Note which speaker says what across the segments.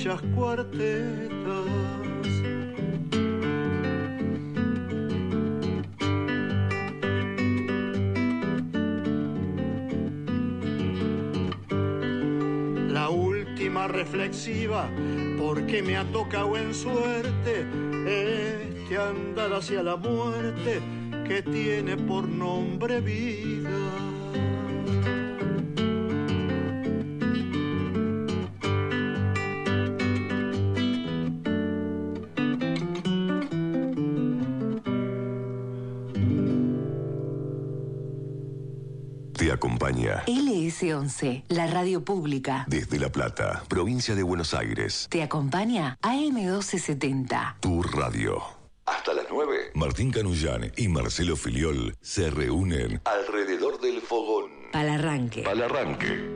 Speaker 1: muchas cuartetas. La última reflexiva, porque me ha tocado en suerte este andar hacia la muerte que tiene por nombre vida.
Speaker 2: Te acompaña
Speaker 3: LS11, la radio pública.
Speaker 2: desde La Plata, provincia de Buenos Aires.
Speaker 3: Te acompaña AM1270.
Speaker 2: Tu radio. Hasta las 9. Martín Canullán y Marcelo Filiol se reúnen alrededor del fogón.
Speaker 3: Pa'l arranque.
Speaker 2: Al arranque.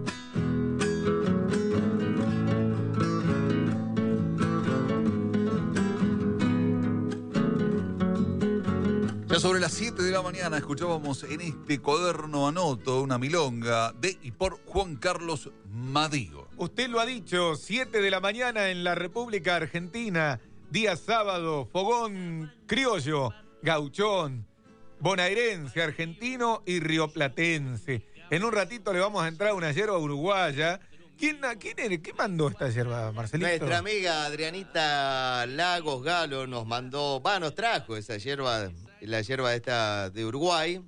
Speaker 4: Ya sobre las 7 de la mañana escuchábamos en este cuaderno anoto una milonga de y por Juan Carlos Madigo.
Speaker 5: Usted lo ha dicho, 7 de la mañana en la República Argentina, día sábado, fogón criollo, gauchón, bonaerense, argentino y rioplatense. En un ratito le vamos a entrar una yerba uruguaya. ¿Quién mandó esta yerba, Marcelito?
Speaker 6: Nuestra amiga Adrianita Lagos Galo nos trajo esa yerba, la yerba esta de Uruguay.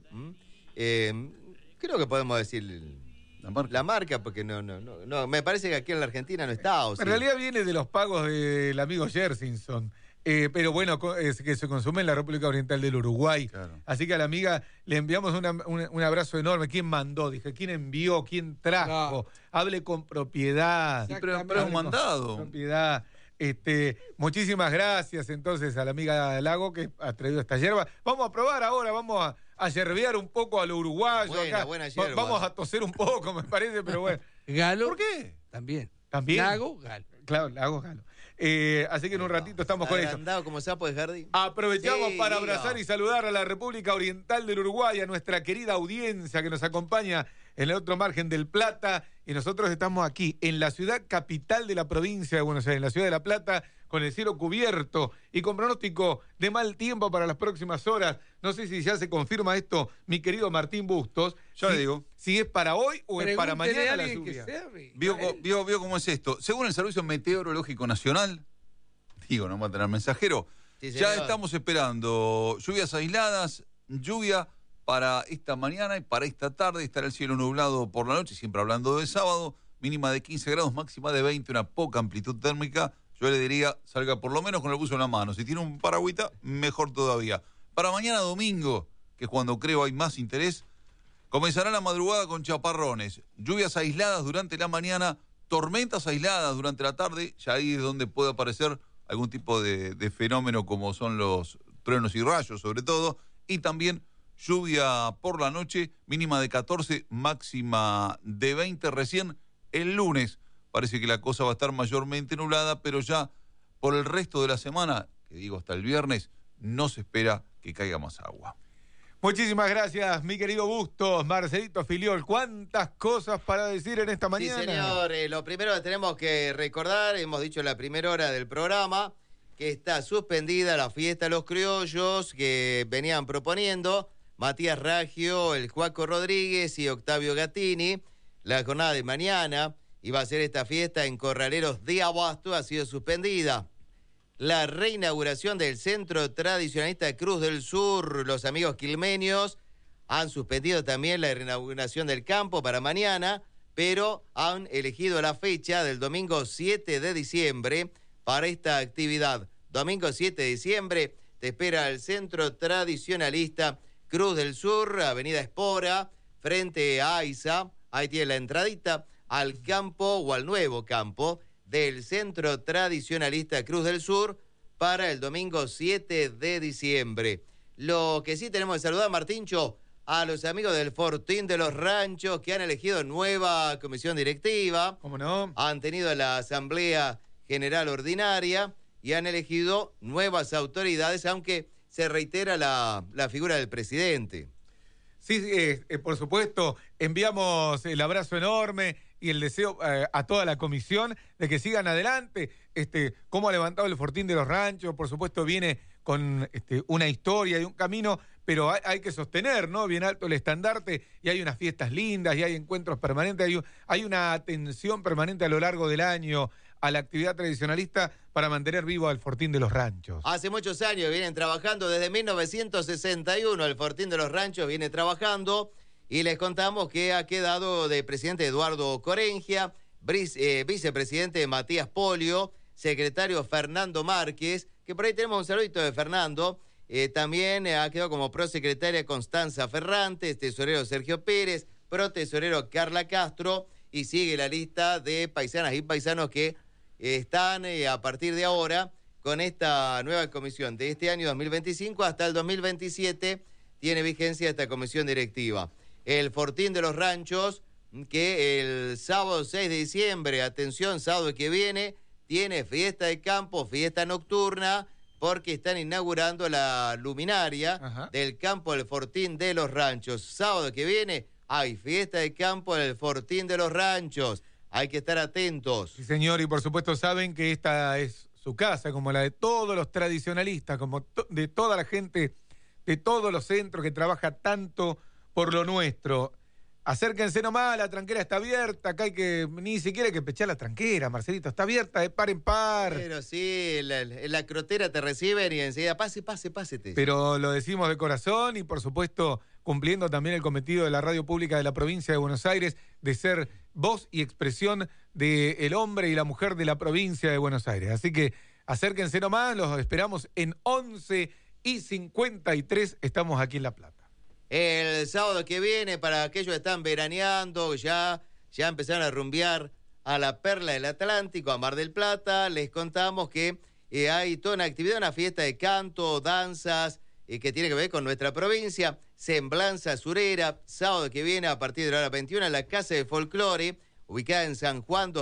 Speaker 6: Creo que podemos decir la marca, porque no, me parece que aquí en la Argentina no está.
Speaker 5: En realidad viene de los pagos del amigo Jersinson. Pero bueno, es que se consume en la República Oriental del Uruguay. Claro. Así que a la amiga le enviamos un abrazo enorme. ¿Quién mandó? Dije, ¿quién envió? ¿Quién trajo? No. Hable con propiedad.
Speaker 4: Sí, pero es un mandado.
Speaker 5: Propiedad. Muchísimas gracias entonces a la amiga Lago que ha traído esta yerba. Vamos a probar ahora, vamos a yerbear un poco a lo uruguayo.
Speaker 6: Buena yerba.
Speaker 5: Vamos a toser un poco, me parece, pero bueno.
Speaker 7: Galo.
Speaker 5: ¿Por qué?
Speaker 7: ¿También?
Speaker 5: Lago, Galo. Claro, Lago, Galo. Así que en un ratito estamos con eso.
Speaker 6: Andado como sapo de jardín.
Speaker 5: Aprovechamos para abrazar y saludar a la República Oriental del Uruguay, a nuestra querida audiencia que nos acompaña en el otro margen del Plata. Y nosotros estamos aquí, en la ciudad capital de la provincia de Buenos Aires, en la ciudad de La Plata, con el cielo cubierto y con pronóstico de mal tiempo para las próximas horas. No sé si ya se confirma esto, mi querido Martín Bustos.
Speaker 4: Yo le digo.
Speaker 5: Si es para hoy o es para mañana la lluvia.
Speaker 4: Vio cómo es esto. Según el Servicio Meteorológico Nacional, no va a tener mensajero, sí, ya estamos esperando lluvias aisladas, lluvia para esta mañana y para esta tarde. Estará el cielo nublado por la noche, siempre hablando de sábado, mínima de 15 grados, máxima de 20, una poca amplitud térmica. Yo le diría, salga por lo menos con el buzo en la mano. Si tiene un paragüita, mejor todavía. Para mañana domingo, que es cuando creo hay más interés, comenzará la madrugada con chaparrones, lluvias aisladas durante la mañana, tormentas aisladas durante la tarde, ya ahí es donde puede aparecer algún tipo de fenómeno como son los truenos y rayos sobre todo, y también lluvia por la noche, mínima de 14, máxima de 20 recién el lunes. Parece que la cosa va a estar mayormente nublada, pero ya por el resto de la semana, que digo hasta el viernes, no se espera que caiga más agua.
Speaker 5: Muchísimas gracias, mi querido Bustos, Marcelito Filiol. ¿Cuántas cosas para decir en esta mañana?
Speaker 6: Sí, señor. Lo primero que tenemos que recordar, hemos dicho en la primera hora del programa, que está suspendida la fiesta de los criollos que venían proponiendo Matías Raggio, el Juaco Rodríguez y Octavio Gattini. La jornada de mañana iba a ser esta fiesta en Corraleros de Abasto, ha sido suspendida. La reinauguración del Centro Tradicionalista Cruz del Sur, los amigos quilmeños han suspendido también la reinauguración del campo para mañana, pero han elegido la fecha del domingo 7 de diciembre para esta actividad. Domingo 7 de diciembre te espera el Centro Tradicionalista Cruz del Sur, Avenida Espora, frente a AISA. Ahí tiene la entradita al campo o al nuevo campo del Centro Tradicionalista Cruz del Sur para el domingo 7 de diciembre. Lo que sí tenemos que saludar, Martíncho, a los amigos del Fortín de los Ranchos que han elegido nueva comisión directiva.
Speaker 5: ¿Cómo no?
Speaker 6: Han tenido la Asamblea General Ordinaria y han elegido nuevas autoridades, aunque se reitera la figura del presidente.
Speaker 5: Sí, por supuesto, enviamos el abrazo enorme y el deseo a toda la comisión de que sigan adelante. Cómo ha levantado el Fortín de los Ranchos, por supuesto viene con una historia y un camino, pero hay que sostener, ¿no? Bien alto el estandarte, y hay unas fiestas lindas, y hay encuentros permanentes, hay una atención permanente a lo largo del año a la actividad tradicionalista para mantener vivo al Fortín de los Ranchos.
Speaker 6: Hace muchos años vienen trabajando, desde 1961 el Fortín de los Ranchos viene trabajando, y les contamos que ha quedado de presidente Eduardo Corengia, vicepresidente Matías Polio, secretario Fernando Márquez, que por ahí tenemos un saludito de Fernando. También ha quedado como prosecretaria Constanza Ferrantes, tesorero Sergio Pérez, protesorero Carla Castro, y sigue la lista de paisanas y paisanos que están a partir de ahora con esta nueva comisión. De este año 2025 hasta el 2027 tiene vigencia esta comisión directiva. El Fortín de los Ranchos, que el sábado 6 de diciembre, atención, sábado que viene, tiene fiesta de campo, fiesta nocturna, porque están inaugurando la luminaria del campo del Fortín de los Ranchos. Sábado que viene hay fiesta de campo del Fortín de los Ranchos. Hay que estar atentos.
Speaker 5: Sí, señor, y por supuesto saben que esta es su casa, como la de todos los tradicionalistas, como de toda la gente, de todos los centros que trabaja tanto por lo nuestro. Acérquense nomás, la tranquera está abierta, acá ni siquiera hay que pechar la tranquera, Marcelito, está abierta de par en par.
Speaker 6: Pero sí, la crotera te reciben y enseguida, pásete.
Speaker 5: Pero lo decimos de corazón y por supuesto cumpliendo también el cometido de la radio pública de la provincia de Buenos Aires de ser voz y expresión del hombre y la mujer de la provincia de Buenos Aires. Así que acérquense nomás, los esperamos en 11:53, estamos aquí en La Plata.
Speaker 6: El sábado que viene, para aquellos que están veraneando, ya empezaron a rumbear a la Perla del Atlántico, a Mar del Plata, les contamos que hay toda una actividad, una fiesta de canto, danzas, que tiene que ver con nuestra provincia, Semblanza Surera, sábado que viene a partir de la hora 21 en la Casa de Folclore, ubicada en San Juan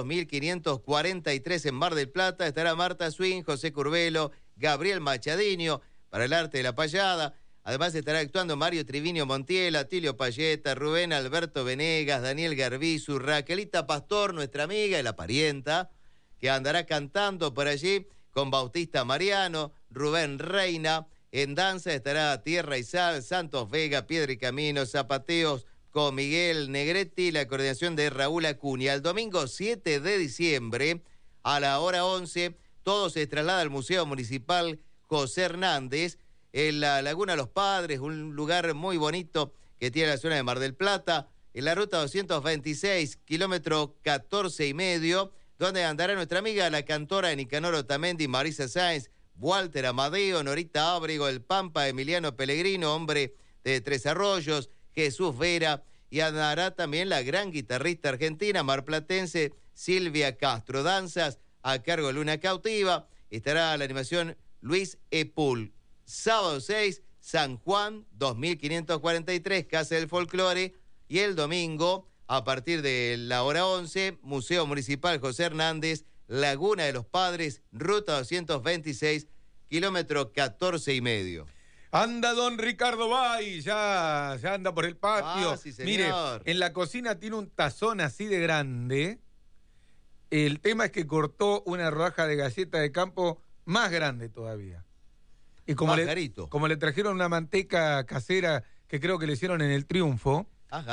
Speaker 6: 2543 en Mar del Plata. Estará Marta Swing, José Curbelo, Gabriel Machadinho para el arte de la payada. Además estará actuando Mario Trivinio Montiel, Atilio Payeta, Rubén Alberto Venegas, Daniel Garbizu, Raquelita Pastor, nuestra amiga y la parienta, que andará cantando por allí con Bautista Mariano, Rubén Reina. En danza estará Tierra y Sal, Santos Vega, Piedra y Camino, Zapateos con Miguel Negretti, la coordinación de Raúl Acuña. El domingo 7 de diciembre a la hora 11, todo se traslada al Museo Municipal José Hernández, en la Laguna Los Padres, un lugar muy bonito que tiene la zona de Mar del Plata, en la ruta 226, kilómetro 14,5, donde andará nuestra amiga, la cantora Nicanor Otamendi, Marisa Sáenz, Walter Amadeo, Norita Ábrego, El Pampa, Emiliano Pellegrino, hombre de Tres Arroyos, Jesús Vera, y andará también la gran guitarrista argentina marplatense Silvia Castro. Danzas a cargo de Luna Cautiva, estará la animación Luis Epul. Sábado 6, San Juan 2543, Casa del Folclore, y el domingo, a partir de la hora 11, Museo Municipal José Hernández, Laguna de los Padres, ruta 226, kilómetro 14,5.
Speaker 5: Anda don Ricardo Bay, ya anda por el patio.
Speaker 6: Sí, señor.
Speaker 5: Mire, en la cocina tiene un tazón así de grande. El tema es que cortó una rodaja de galleta de campo más grande todavía. Y como le trajeron una manteca casera que creo que le hicieron en el Triunfo,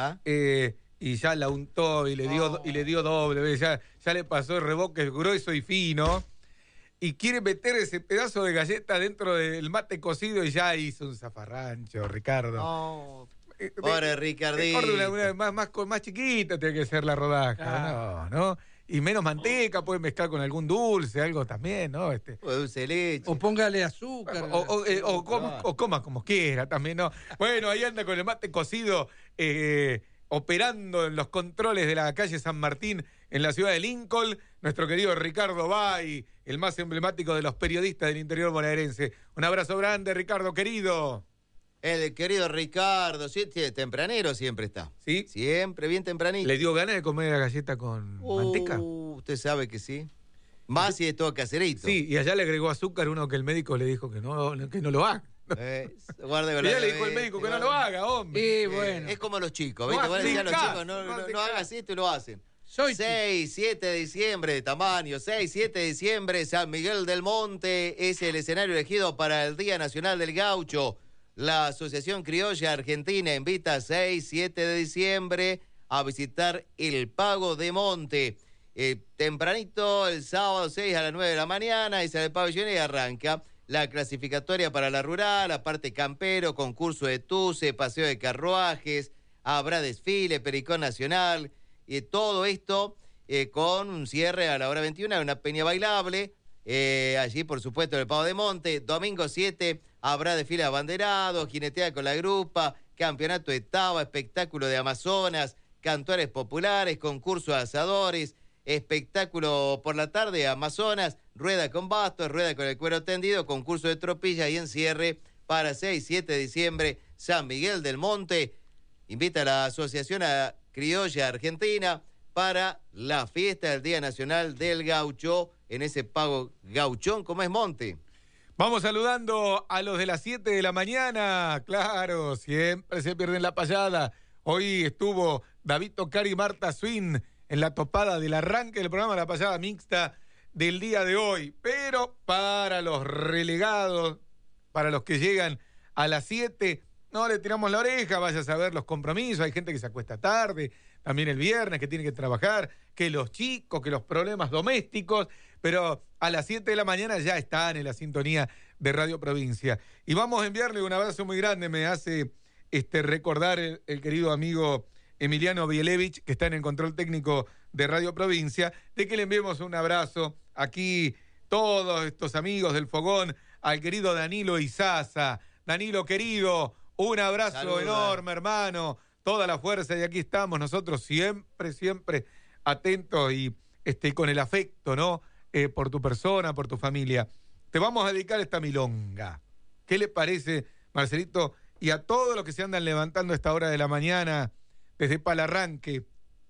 Speaker 5: y ya la untó y le dio doble, ya le pasó el reboque grueso y fino, y quiere meter ese pedazo de galleta dentro del mate cocido y ya hizo un zafarrancho, Ricardo.
Speaker 6: Oh, pobre Ricardito.
Speaker 5: Más chiquita tiene que ser la rodaja, ¿no? Y menos manteca, puede mezclar con algún dulce, algo también, ¿no?
Speaker 6: O dulce de leche.
Speaker 7: O póngale azúcar.
Speaker 5: O coma como quiera también, ¿no? Bueno, ahí anda con el mate cocido, operando en los controles de la calle San Martín en la ciudad de Lincoln, nuestro querido Ricardo Bay, el más emblemático de los periodistas del interior bonaerense. Un abrazo grande, Ricardo, querido.
Speaker 6: El querido Ricardo, sí, tempranero siempre está.
Speaker 5: ¿Sí?
Speaker 6: Siempre, bien tempranito.
Speaker 5: ¿Le dio ganas de comer la galleta con manteca?
Speaker 6: Usted sabe que sí. Más si es todo caserito.
Speaker 5: Sí, y allá le agregó azúcar, uno que el médico le dijo que no lo haga.
Speaker 6: Guarde
Speaker 5: y ya le dijo el médico que no lo haga, hombre.
Speaker 7: Bueno.
Speaker 6: Es como los chicos, ¿viste? Vos le decís a los chicos, no hagas esto y lo hacen. 6, 7 de diciembre de tamaño, 6, 7 de diciembre, San Miguel del Monte es el escenario elegido para el Día Nacional del Gaucho. La Asociación Criolla Argentina invita 6, 7 de diciembre a visitar el Pago de Monte. Tempranito, el sábado 6 a las 9 de la mañana, es el pabellón y arranca la clasificatoria para la rural, aparte campero, concurso de tuce, paseo de carruajes, habrá desfile, pericón nacional, y todo esto con un cierre a la hora 21, una peña bailable, allí por supuesto en el Pago de Monte. Domingo 7 habrá desfile abanderado, jinetea con la grupa, campeonato de taba, espectáculo de Amazonas, cantores populares, concurso de asadores, espectáculo por la tarde, Amazonas, rueda con bastos, rueda con el cuero tendido, concurso de tropilla y en cierre para 6, 7 de diciembre, San Miguel del Monte. Invita a la Asociación Criolla Argentina para la fiesta del Día Nacional del Gaucho en ese pago gauchón como es Monte.
Speaker 5: Vamos saludando a los de las 7 de la mañana. Claro, siempre se pierden la payada. Hoy estuvo David Tocar y Marta Swin en la topada del arranque del programa, la payada mixta del día de hoy. Pero para los relegados, para los que llegan a las 7, no le tiramos la oreja, vaya a saber los compromisos. Hay gente que se acuesta tarde, también el viernes, que tiene que trabajar, que los chicos, que los problemas domésticos, pero a las 7 de la mañana ya están en la sintonía de Radio Provincia. Y vamos a enviarle un abrazo muy grande, me hace recordar el querido amigo Emiliano Bielevich, que está en el control técnico de Radio Provincia, de que le enviemos un abrazo aquí, todos estos amigos del Fogón, al querido Danilo Izaza. Danilo, querido, un abrazo
Speaker 6: Saluda.
Speaker 5: enorme, hermano, toda la fuerza, y aquí estamos nosotros siempre, siempre atentos y con el afecto, ¿no? Por tu persona, por tu familia. Te vamos a dedicar esta milonga. ¿Qué le parece, Marcelito? Y a todos los que se andan levantando a esta hora de la mañana, desde Palarranque.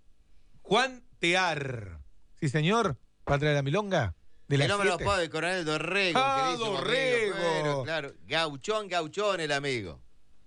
Speaker 5: Juan Tear. Sí, señor. ¿Va a traer la milonga? De
Speaker 6: El
Speaker 5: las
Speaker 6: hombre
Speaker 5: 7.
Speaker 6: los padres, Coronel Dorrego.
Speaker 5: ¡Ah,
Speaker 6: queridísimo
Speaker 5: Dorrego!
Speaker 6: amigo. Bueno, claro, gauchón el amigo.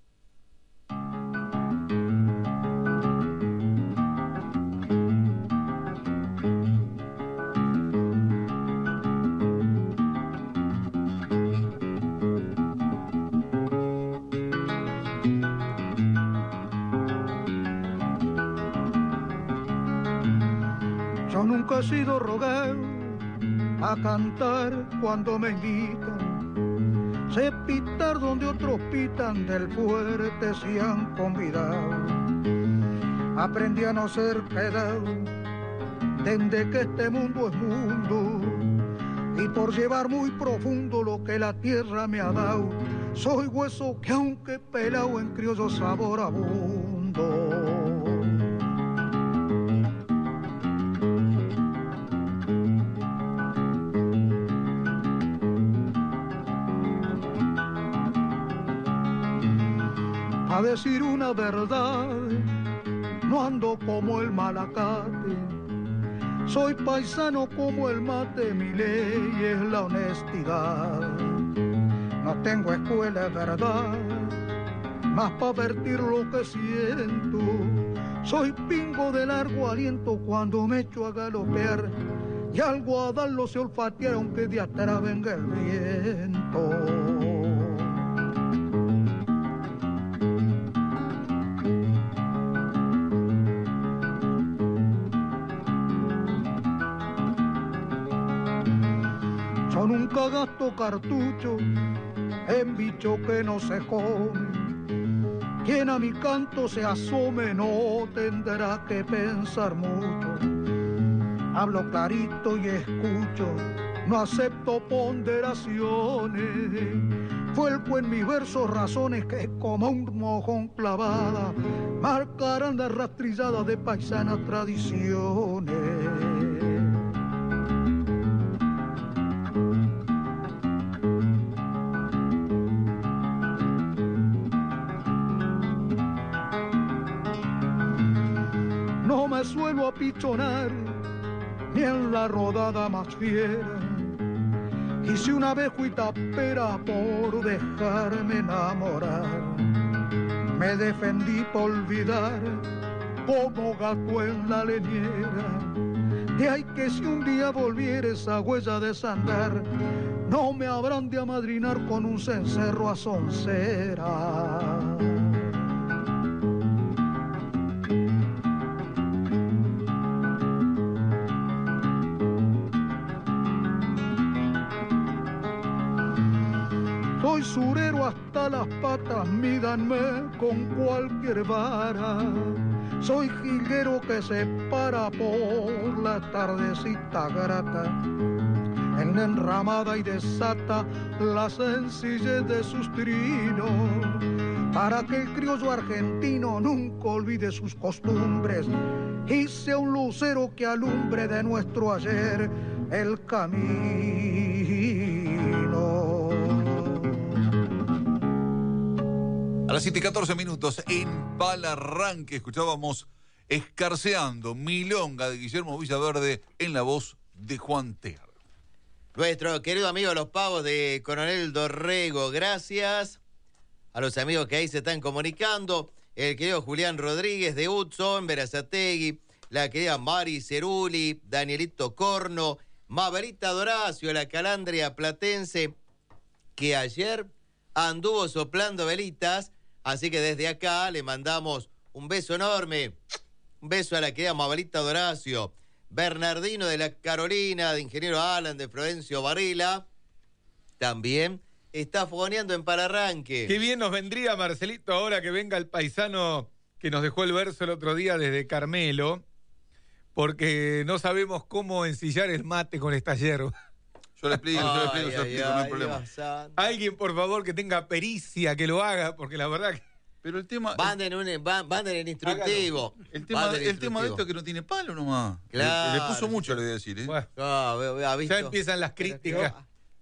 Speaker 7: Yo nunca he sido rogado a cantar cuando me invitan. Sé pitar donde otros pitan, del fuerte se han convidado. Aprendí a no ser quedado desde que este mundo es mundo, y por llevar muy profundo lo que la tierra me ha dado, soy hueso que aunque pelado en criollo sabor abundo. A decir una verdad, no ando como el malacate, soy paisano como el mate, mi ley es la honestidad. No tengo escuela, es verdad, más pa' vertir lo que siento, soy pingo de largo aliento cuando me echo a galopear, y al guadal lo sé olfatear aunque de atrás venga el viento. Yo nunca gasto cartucho en bicho que no se come. Quien a mi canto se asome no tendrá que pensar mucho. Hablo clarito y escucho, no acepto ponderaciones. Vuelco en mis versos razones que como un mojón clavada marcarán la rastrillada de paisanas tradiciones. No me suelo apichonar ni en la rodada más fiera. Hice una vez tapera por dejarme enamorar. Me defendí por olvidar como gato en la leñera. De ahí que si un día volviera esa huella de desandar, no me habrán de amadrinar con un cencerro a soncera. Soy surero hasta las patas, mídanme con cualquier vara. Soy jilguero que se para por la tardecita grata, en la enramada y desata la sencillez de sus trinos, para que el criollo argentino nunca olvide sus costumbres y sea un lucero que alumbre de nuestro ayer el camino.
Speaker 4: A las 7:14 en Palarranque escuchábamos Escarceando, Milonga de Guillermo Villaverde en la voz de Juan Ter.
Speaker 6: Nuestro querido amigo Los Pavos de Coronel Dorrego, gracias a los amigos que ahí se están comunicando. El querido Julián Rodríguez de Hudson, Berazategui, la querida Mari Ceruli, Danielito Corno, Maverita Doracio, la calandria platense, que ayer anduvo soplando velitas. Así que desde acá le mandamos un beso enorme. Un beso a la querida Maverita Doracio. Bernardino de la Carolina, de Ingeniero Alan, de Florencio Varela. También está fogoneando en Palarranque.
Speaker 5: Qué bien nos vendría, Marcelito, ahora que venga el paisano que nos dejó el verso el otro día desde Carmelo, porque no sabemos cómo ensillar el mate con esta hierba.
Speaker 4: Yo le explico, no hay problema.
Speaker 5: Alguien, por favor, que tenga pericia, que lo haga, porque la verdad que...
Speaker 4: Pero el tema...
Speaker 6: Manden el instructivo.
Speaker 4: El tema de esto es que no tiene palo nomás.
Speaker 6: Claro.
Speaker 4: Le puso mucho, le voy a decir.
Speaker 5: Bueno,
Speaker 6: ¿visto?
Speaker 5: ya empiezan las críticas.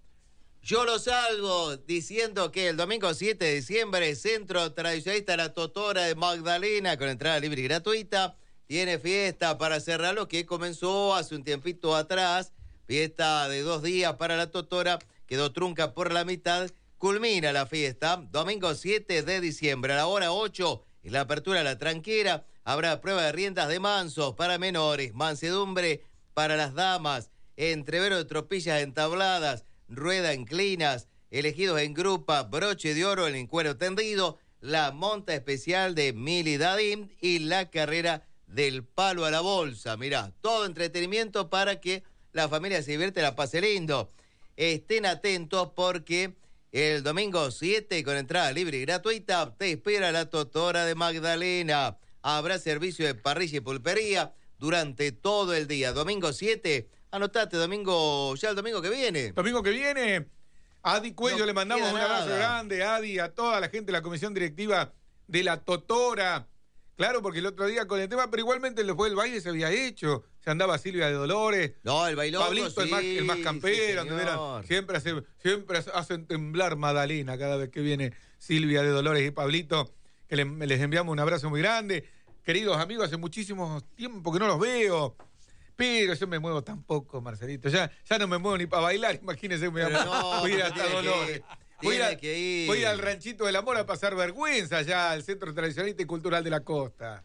Speaker 6: Yo lo salvo diciendo que el domingo 7 de diciembre, Centro Tradicionalista La Totora de Magdalena, con entrada libre y gratuita, tiene fiesta para cerrarlo que comenzó hace un tiempito atrás. Fiesta de 2 días para La Totora, quedó trunca por la mitad. Culmina la fiesta, domingo 7 de diciembre, a la hora 8, en la apertura de la tranquera, habrá prueba de riendas de mansos para menores, mansedumbre para las damas, entrevero de tropillas entabladas, rueda en clinas, elegidos en grupa, broche de oro en cuero tendido, la monta especial de Mili Dadim y la carrera del palo a la bolsa. Mirá, todo entretenimiento para que la familia se divierte, la pase lindo. Estén atentos porque el domingo 7, con entrada libre y gratuita, te espera La Totora de Magdalena. Habrá servicio de parrilla y pulpería durante todo el día. Domingo 7, anotate, ya el domingo que viene.
Speaker 5: Domingo que viene, a Adi Cuello
Speaker 6: no
Speaker 5: le mandamos un abrazo
Speaker 6: nada.
Speaker 5: grande, Adi, a toda la gente de la comisión directiva de La Totora. Claro, porque el otro día con el tema, pero igualmente después del baile se había hecho. Se andaba Silvia de Dolores.
Speaker 6: No, el bailongo,
Speaker 5: Pablito,
Speaker 6: sí,
Speaker 5: el más campero.
Speaker 6: sí,
Speaker 5: Siempre hacen temblar Magdalena cada vez que viene Silvia de Dolores y Pablito, que les enviamos un abrazo muy grande. Queridos amigos, hace muchísimo tiempo que no los veo. Pero yo me muevo tampoco, Marcelito. Ya no me muevo ni para bailar, imagínense. Voy a ir hasta Dolores. Voy a ir al Ranchito del Amor a pasar vergüenza allá al Centro Tradicionalista y Cultural de la Costa.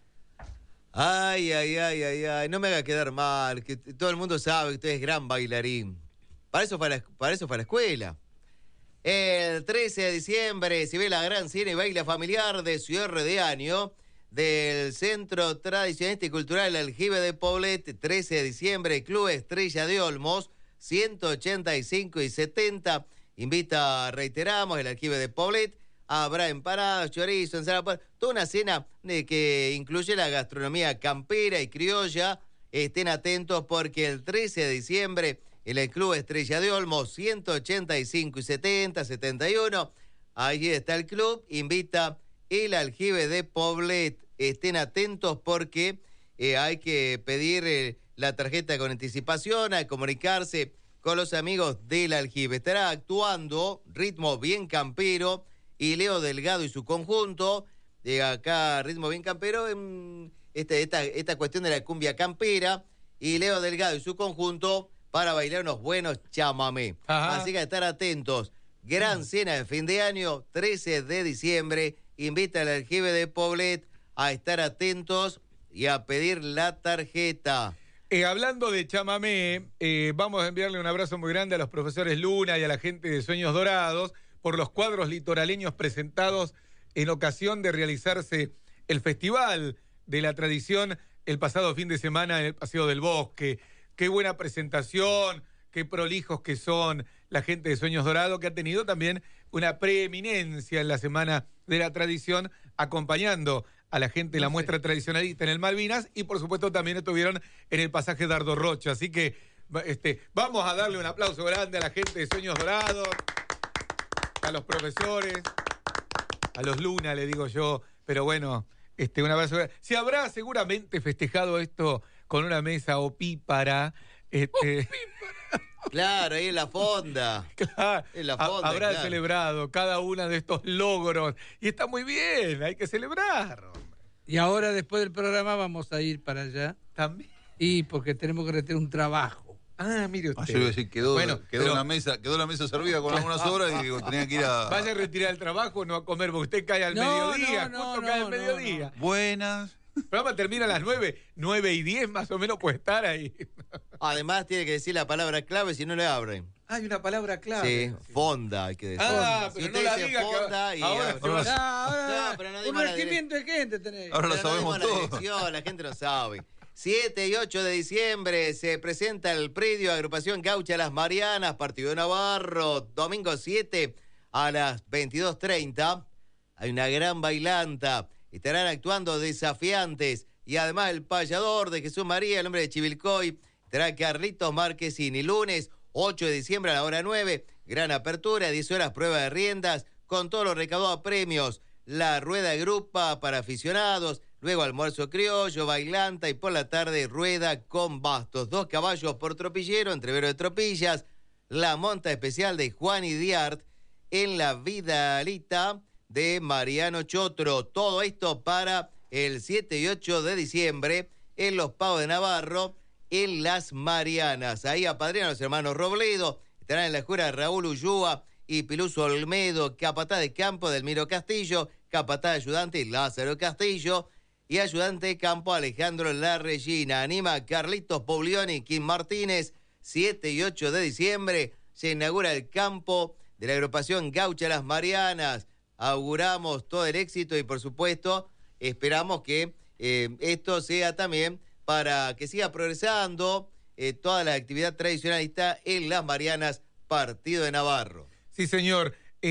Speaker 6: Ay, no me haga quedar mal, que todo el mundo sabe que usted es gran bailarín. Para eso fue a la escuela. El 13 de diciembre se ve la gran cena y baile familiar de cierre de año del Centro Tradicionalista y Cultural Aljibe de Poblet. 13 de diciembre, Club Estrella de Olmos, 185 y 70. Invita, reiteramos, el Aljibe de Poblet. Habrá empanadas, chorizo, ensalada, toda una cena que incluye la gastronomía campera y criolla. Estén atentos porque el 13 de diciembre en el Club Estrella de Olmos, 185 y 70, 71, allí está el club, invita el Aljibe de Poblet. Estén atentos porque hay que pedir la tarjeta con anticipación, a comunicarse con los amigos del Aljibe. Estará actuando Ritmo Bien Campero y Leo Delgado y su conjunto. Acá Ritmo Bien Campero, esta cuestión de la cumbia campera, y Leo Delgado y su conjunto para bailar unos buenos chamamé.
Speaker 5: Ajá.
Speaker 6: Así que estar atentos. Gran cena de fin de año, 13 de diciembre. Invita al Aljibe de Poblet a estar atentos. y a pedir la tarjeta.
Speaker 5: Hablando de chamamé, vamos a enviarle un abrazo muy grande a los profesores Luna y a la gente de Sueños Dorados por los cuadros litoraleños presentados en ocasión de realizarse el Festival de la Tradición el pasado fin de semana en el Paseo del Bosque. Qué buena presentación, qué prolijos que son la gente de Sueños Dorados, que ha tenido también una preeminencia en la Semana de la Tradición, acompañando a la gente de la muestra tradicionalista en el Malvinas, y por supuesto también estuvieron en el pasaje Dardo Rocha. Así que vamos a darle un aplauso grande a la gente de Sueños Dorados, a los profesores, a los Luna, le digo yo, pero bueno, un abrazo. Se habrá seguramente festejado esto con una mesa opípara.
Speaker 6: Claro, ahí en la fonda.
Speaker 5: Claro,
Speaker 6: en la fonda,
Speaker 5: habrá
Speaker 6: claro.
Speaker 5: celebrado cada uno de estos logros. Y está muy bien, hay que celebrar.
Speaker 8: Y ahora, después del programa, vamos a ir para allá.
Speaker 5: También.
Speaker 8: Y porque tenemos que retener un trabajo.
Speaker 5: Ah, mire usted.
Speaker 4: Yo iba a decir, quedó
Speaker 5: pero-
Speaker 4: la mesa servida con algunas obras y digo, tenía que ir a...
Speaker 5: Vaya a retirar el trabajo, no a comer, porque usted cae al mediodía. Justo cae al mediodía.
Speaker 4: Buenas.
Speaker 5: El programa termina a las 9:10 más o menos, puede estar ahí.
Speaker 6: Además tiene que decir la palabra clave si no le abren.
Speaker 5: Hay una palabra clave.
Speaker 6: Sí, fonda hay que decir.
Speaker 5: Ah,
Speaker 6: Si
Speaker 5: pero
Speaker 6: usted
Speaker 5: no la
Speaker 6: dice
Speaker 5: diga que
Speaker 6: fonda y
Speaker 5: ahora
Speaker 6: abre.
Speaker 5: se va-
Speaker 6: No, pero no
Speaker 8: un
Speaker 6: dimos la
Speaker 8: regimiento de gente tenés.
Speaker 4: Ahora lo
Speaker 6: Pero no
Speaker 4: sabemos
Speaker 6: dimos la
Speaker 4: todo.
Speaker 6: dirección, la gente no sabe. 7 y 8 de diciembre se presenta el predio Agrupación Gaucha Las Marianas, Partido de Navarro, domingo 7 a las 22:30. Hay una gran bailanta, estarán actuando Desafiantes y además el payador de Jesús María, el hombre de Chivilcoy, estará Carlitos Marquesini. Lunes 8 de diciembre a la hora 9, gran apertura, 10 horas prueba de riendas, con todo lo recaudado a premios, la rueda de grupa para aficionados, luego almuerzo criollo, bailanta y por la tarde rueda con bastos. 2 caballos por tropillero, entrevero de tropillas, la monta especial de Juan y Diart en la Vidalita de Mariano Chotro. Todo esto para el 7 y 8 de diciembre en Los Pavos de Navarro, en Las Marianas. Ahí apadrinan los hermanos Robledo, estarán en la jura Raúl Ullúa y Piluso Olmedo, capataz de campo Delmiro Castillo, capataz de ayudante Lázaro Castillo y ayudante de campo Alejandro La Regina. Anima Carlitos Paulioni, Kim Martínez. 7 y 8 de diciembre se inaugura el campo de la agrupación Gaucha Las Marianas. Auguramos todo el éxito y por supuesto esperamos que esto sea también para que siga progresando toda la actividad tradicionalista en Las Marianas, Partido de Navarro.
Speaker 5: Sí, señor.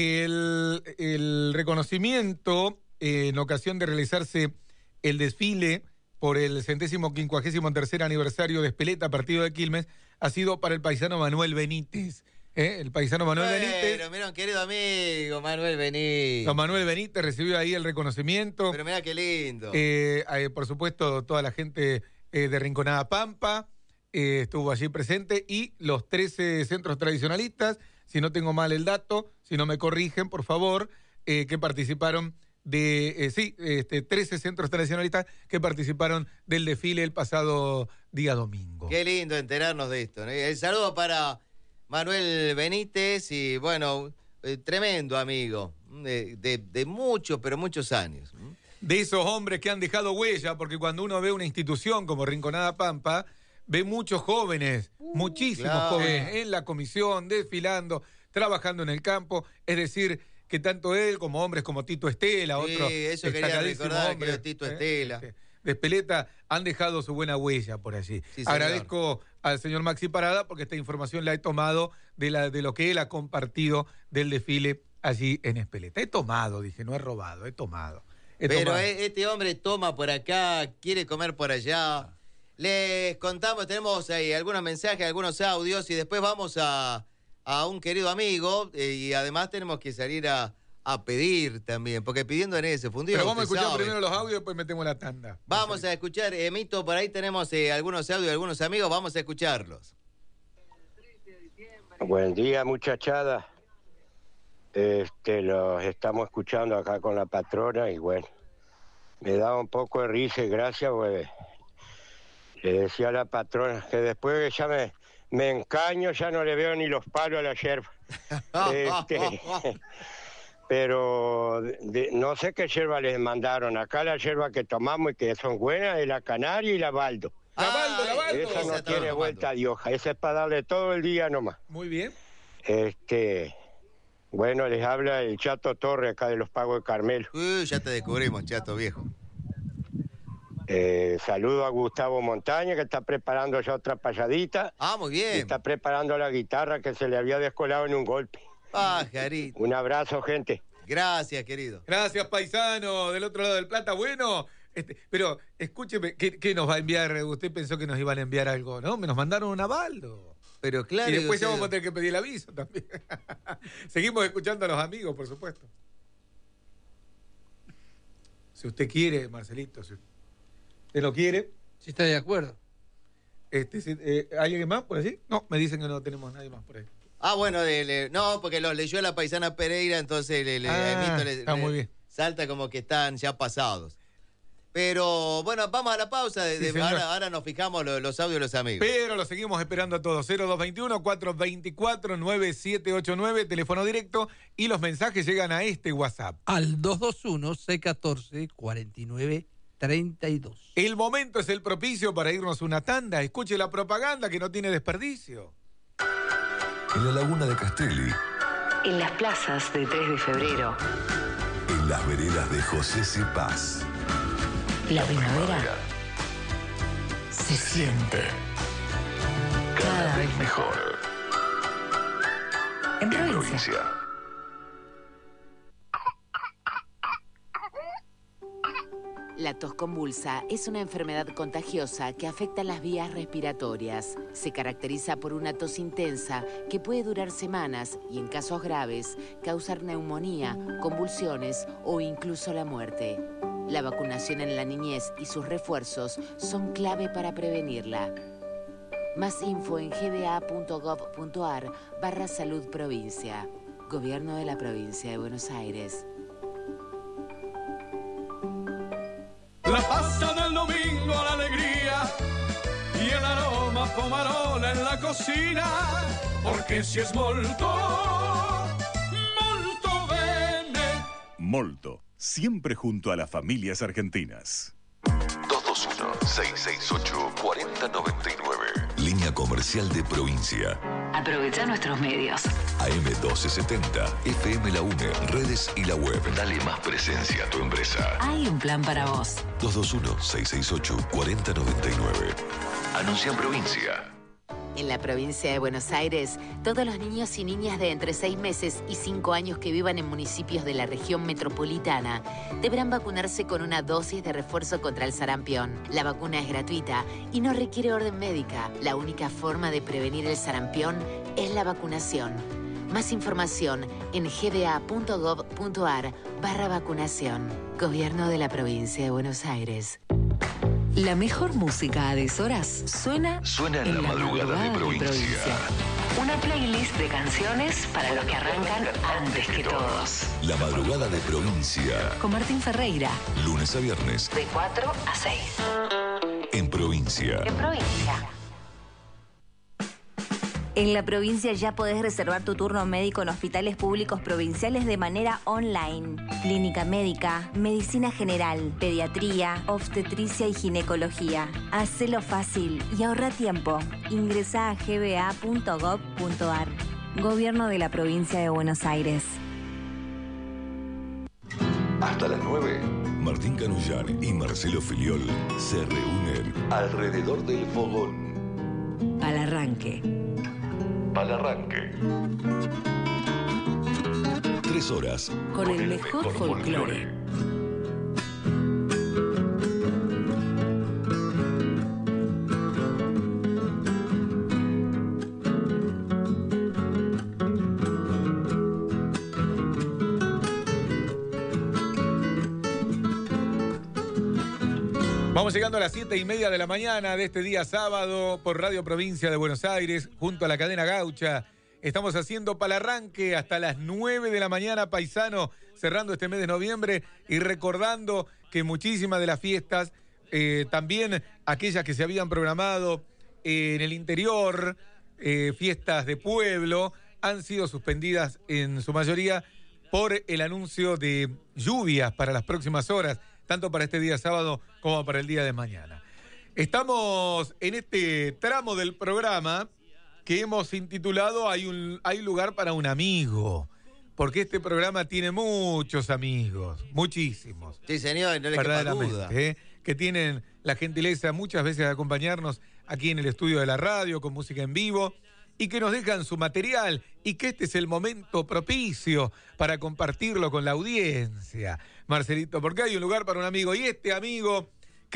Speaker 5: El reconocimiento en ocasión de realizarse el desfile por el 153º aniversario de Espeleta, Partido de Quilmes, ha sido para el paisano Manuel Benítez. El paisano Manuel Benítez.
Speaker 6: Pero mira, un querido amigo, Manuel Benítez.
Speaker 5: Don Manuel Benítez recibió ahí el reconocimiento.
Speaker 6: Pero mira qué lindo.
Speaker 5: Por supuesto, toda la gente de Rinconada Pampa estuvo allí presente y los 13 centros tradicionalistas, si no tengo mal el dato, si no me corrigen, por favor, que participaron 13 centros tradicionalistas que participaron del desfile el pasado día domingo.
Speaker 6: Qué lindo enterarnos de esto, ¿no? El saludo para Manuel Benítez y, bueno, tremendo amigo de muchos, pero muchos años.
Speaker 5: De esos hombres que han dejado huella, porque cuando uno ve una institución como Rinconada Pampa, ve muchos jóvenes, muchísimos
Speaker 6: claro.
Speaker 5: jóvenes en la comisión, desfilando, trabajando en el campo, es decir, que tanto él como hombres como Tito Estela,
Speaker 6: Sí,
Speaker 5: otro
Speaker 6: eso quería
Speaker 5: destacadísimo
Speaker 6: recordar,
Speaker 5: hombre,
Speaker 6: querido Tito Estela.
Speaker 5: de Espeleta, han dejado su buena huella por allí.
Speaker 6: Sí, señor.
Speaker 5: Agradezco al señor Maxi Parada porque esta información la he tomado de lo que él ha compartido del desfile allí en Espeleta. He tomado, dije, no he robado, he tomado.
Speaker 6: Pero este hombre toma por acá, quiere comer por allá. Les contamos, tenemos ahí algunos mensajes, algunos audios y después vamos a un querido amigo y además tenemos que salir a pedir también, porque pidiendo en ese fundido.
Speaker 5: Pero vamos a
Speaker 6: usted
Speaker 5: escuchar
Speaker 6: sabe.
Speaker 5: primero los audios y después metemos la tanda.
Speaker 6: Vamos a escuchar, Mito, por ahí tenemos algunos audios de algunos amigos, vamos a escucharlos.
Speaker 9: Buen día, muchachada. Los estamos escuchando acá con la patrona y bueno, me da un poco de risa y gracia, pues. Le decía a la patrona que después que ya me encaño, ya no le veo ni los palos a la yerba. pero no sé qué yerba les mandaron. Acá la yerba que tomamos y que son buenas es la Canaria y la Baldo.
Speaker 5: La Baldo.
Speaker 9: Esa no tiene vuelta de hoja, esa es para darle todo el día nomás.
Speaker 5: Muy bien.
Speaker 9: Bueno, les habla el Chato Torre acá de los Pagos de Carmelo.
Speaker 6: Ya te descubrimos, Chato viejo.
Speaker 9: Saludo a Gustavo Montaña, que está preparando ya otra payadita.
Speaker 6: Muy bien.
Speaker 9: Y está preparando la guitarra que se le había descolado en un golpe.
Speaker 6: Pajarito.
Speaker 9: Un abrazo, gente.
Speaker 6: Gracias, querido.
Speaker 5: Gracias, paisano, del otro lado del Plata. Bueno, pero escúcheme, ¿qué nos va a enviar? Usted pensó que nos iban a enviar algo, ¿no? Me nos mandaron un Abaldo.
Speaker 6: Pero claro.
Speaker 5: Y después ya vamos a tener que pedir el aviso también. Seguimos escuchando a los amigos, por supuesto. Si usted quiere, Marcelito, si usted lo quiere.
Speaker 8: Si está de acuerdo.
Speaker 5: ¿Hay alguien más por allí? No, me dicen que no tenemos nadie más por ahí.
Speaker 6: Bueno, no, porque los leyó la paisana Pereira, entonces
Speaker 5: muy bien.
Speaker 6: Salta como que están ya pasados. Pero bueno, vamos a la pausa. Ahora nos fijamos los audios de los amigos.
Speaker 5: Pero los seguimos esperando a todos. 0221-424-9789, teléfono directo. Y los mensajes llegan a este WhatsApp.
Speaker 8: Al 221-614-4932.
Speaker 5: El momento es el propicio para irnos una tanda. Escuche la propaganda que no tiene desperdicio.
Speaker 2: En la Laguna de Castelli.
Speaker 3: En las plazas de 3 de febrero.
Speaker 2: En las veredas de José C. Paz.
Speaker 3: La primavera se siente cada vez mejor. En provincia.
Speaker 10: La tos convulsa es una enfermedad contagiosa que afecta las vías respiratorias. Se caracteriza por una tos intensa que puede durar semanas y, en casos graves, causar neumonía, convulsiones o incluso la muerte. La vacunación en la niñez y sus refuerzos son clave para prevenirla. Más info en gba.gov.ar/salud provincia. Gobierno de la Provincia de Buenos Aires.
Speaker 11: La pasta del domingo, la alegría y el aroma pomarola en la cocina, porque si es molto, molto bene.
Speaker 12: Molto, siempre junto a las familias argentinas.
Speaker 2: 221-668-4099. Línea comercial de provincia.
Speaker 3: Aprovecha nuestros medios.
Speaker 2: AM1270, FM La UNE, redes y la web. Dale más presencia a tu empresa.
Speaker 3: Hay un plan para vos.
Speaker 2: 221-668-4099. Anuncia en provincia.
Speaker 10: En la provincia de Buenos Aires, todos los niños y niñas de entre 6 meses y 5 años que vivan en municipios de la región metropolitana deberán vacunarse con una dosis de refuerzo contra el sarampión. La vacuna es gratuita y no requiere orden médica. La única forma de prevenir el sarampión es la vacunación. Más información en gba.gov.ar/vacunación. Gobierno de la provincia de Buenos Aires.
Speaker 3: La mejor música a deshoras suena
Speaker 2: en la madrugada de provincia.
Speaker 3: Una playlist de canciones para los que arrancan antes que todos.
Speaker 2: La madrugada de provincia.
Speaker 3: Con Martín Ferreira.
Speaker 2: Lunes a viernes.
Speaker 3: De 4 a 6.
Speaker 2: En provincia.
Speaker 3: En provincia.
Speaker 13: En la provincia ya podés reservar tu turno médico en hospitales públicos provinciales de manera online. Clínica médica, medicina general, pediatría, obstetricia y ginecología. Hacelo fácil y ahorra tiempo. Ingresá a gba.gov.ar. Gobierno de la Provincia de Buenos Aires.
Speaker 2: Hasta las 9, Martín Canullán y Marcelo Filiol se reúnen alrededor del fogón.
Speaker 3: Al arranque.
Speaker 2: Al arranque. 3 horas.
Speaker 3: Con el mejor folclore.
Speaker 5: Vamos llegando a las 7:30 de la mañana de este día sábado por Radio Provincia de Buenos Aires, junto a la cadena Gaucha. Estamos haciendo palarranque hasta las 9 de la mañana, paisano, cerrando este mes de noviembre y recordando que muchísimas de las fiestas, también aquellas que se habían programado en el interior, fiestas de pueblo, han sido suspendidas en su mayoría por el anuncio de lluvias para las próximas horas, tanto para este día sábado como para el día de mañana. Estamos en este tramo del programa que hemos intitulado Hay lugar para un amigo, porque este programa tiene muchos amigos, muchísimos.
Speaker 6: Sí, señor, no le quepa duda.
Speaker 5: Que tienen la gentileza muchas veces de acompañarnos aquí en el estudio de la radio con música en vivo y que nos dejan su material y que este es el momento propicio para compartirlo con la audiencia, Marcelito, porque hay un lugar para un amigo y este amigo,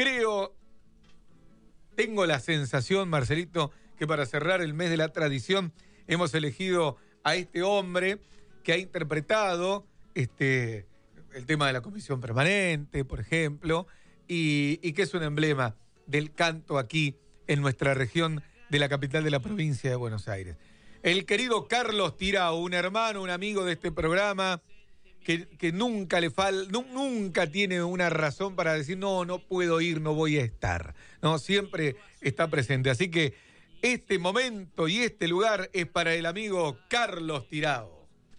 Speaker 5: tengo la sensación, Marcelito, que para cerrar el mes de la tradición hemos elegido a este hombre que ha interpretado el tema de la comisión permanente, por ejemplo, y que es un emblema del canto aquí en nuestra región de la capital de la provincia de Buenos Aires. El querido Carlos Tirao, un hermano, un amigo de este programa, que nunca nunca tiene una razón para decir no puedo ir, no voy a estar. No, siempre está presente. Así que este momento y este lugar es para el amigo Carlos Tirao.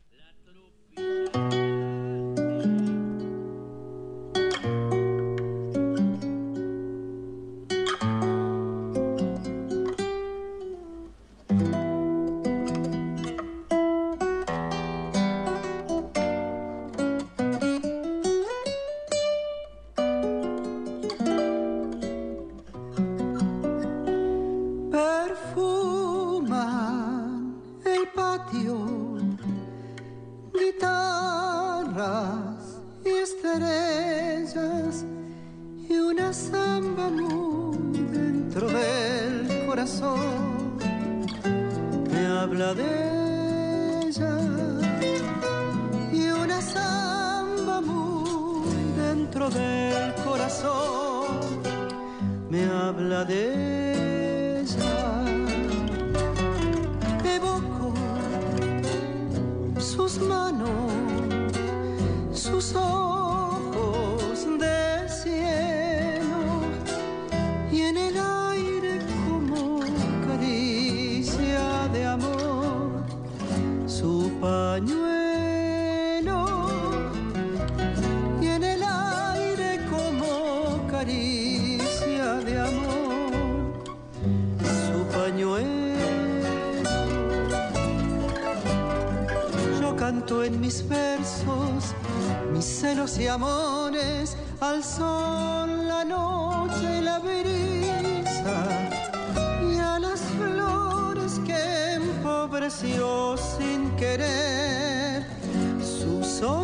Speaker 14: Y amores al sol, la noche y la brisa, y a las flores que empobreció sin querer su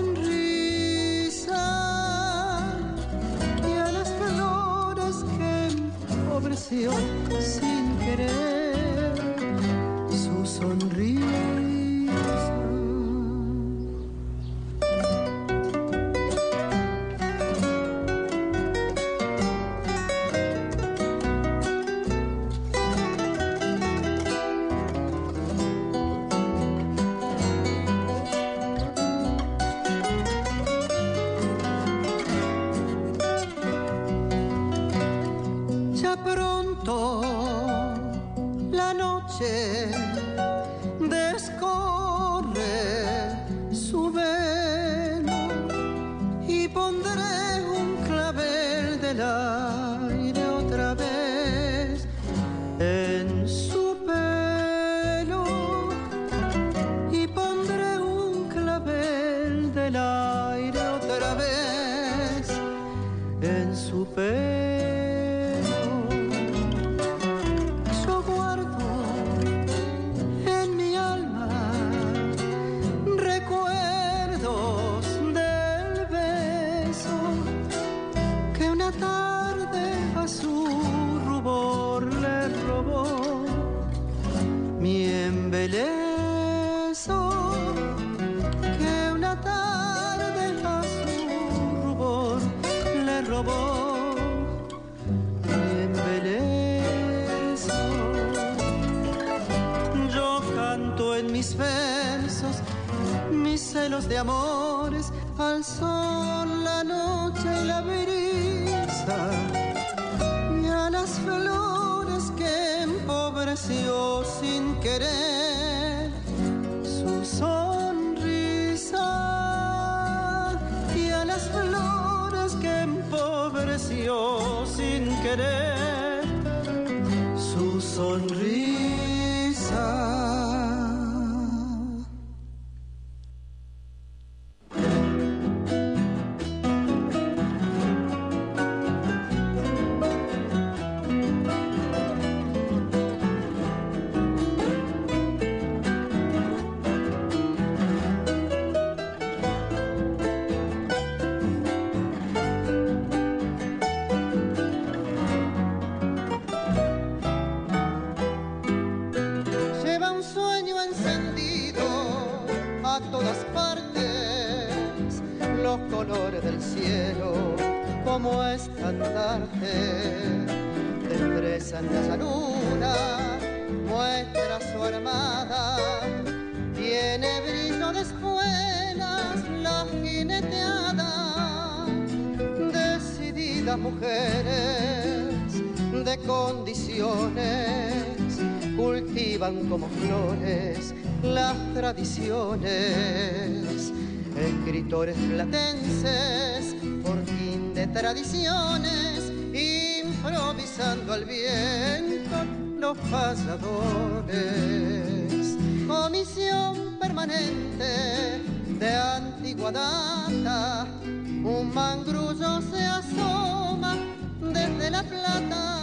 Speaker 14: sonrisa, y a las flores que empobreció sin querer su sonrisa. De amores al sol, la noche y la brisa, y a las flores que empobreció sin querer su sonrisa. querer su sonrisa. Del cielo como estandarte depresa en la llanura muestra su armada, tiene brillo de espuelas la jineteada. Decididas mujeres de condiciones cultivan como flores las tradiciones. Escritores platenses, fortín de tradiciones, improvisando al viento los payadores. Comisión permanente de antigua data, un mangrullo se asoma desde La Plata.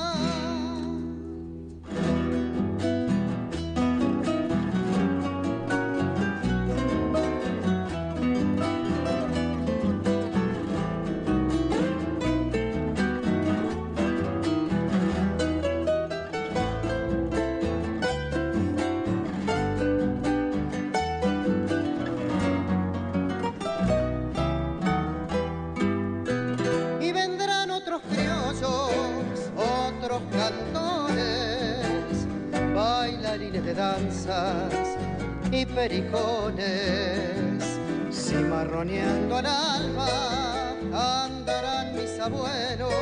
Speaker 14: De danzas y pericones, cimarroneando al alba andarán mis abuelos,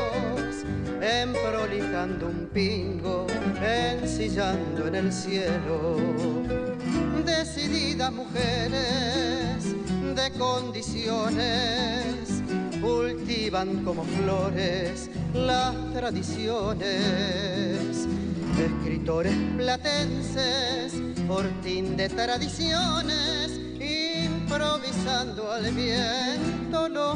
Speaker 14: emprolijando un pingo, ensillando en el cielo. Decididas mujeres de condiciones cultivan como flores las tradiciones. Escritores platenses, fortín de tradiciones, improvisando al viento los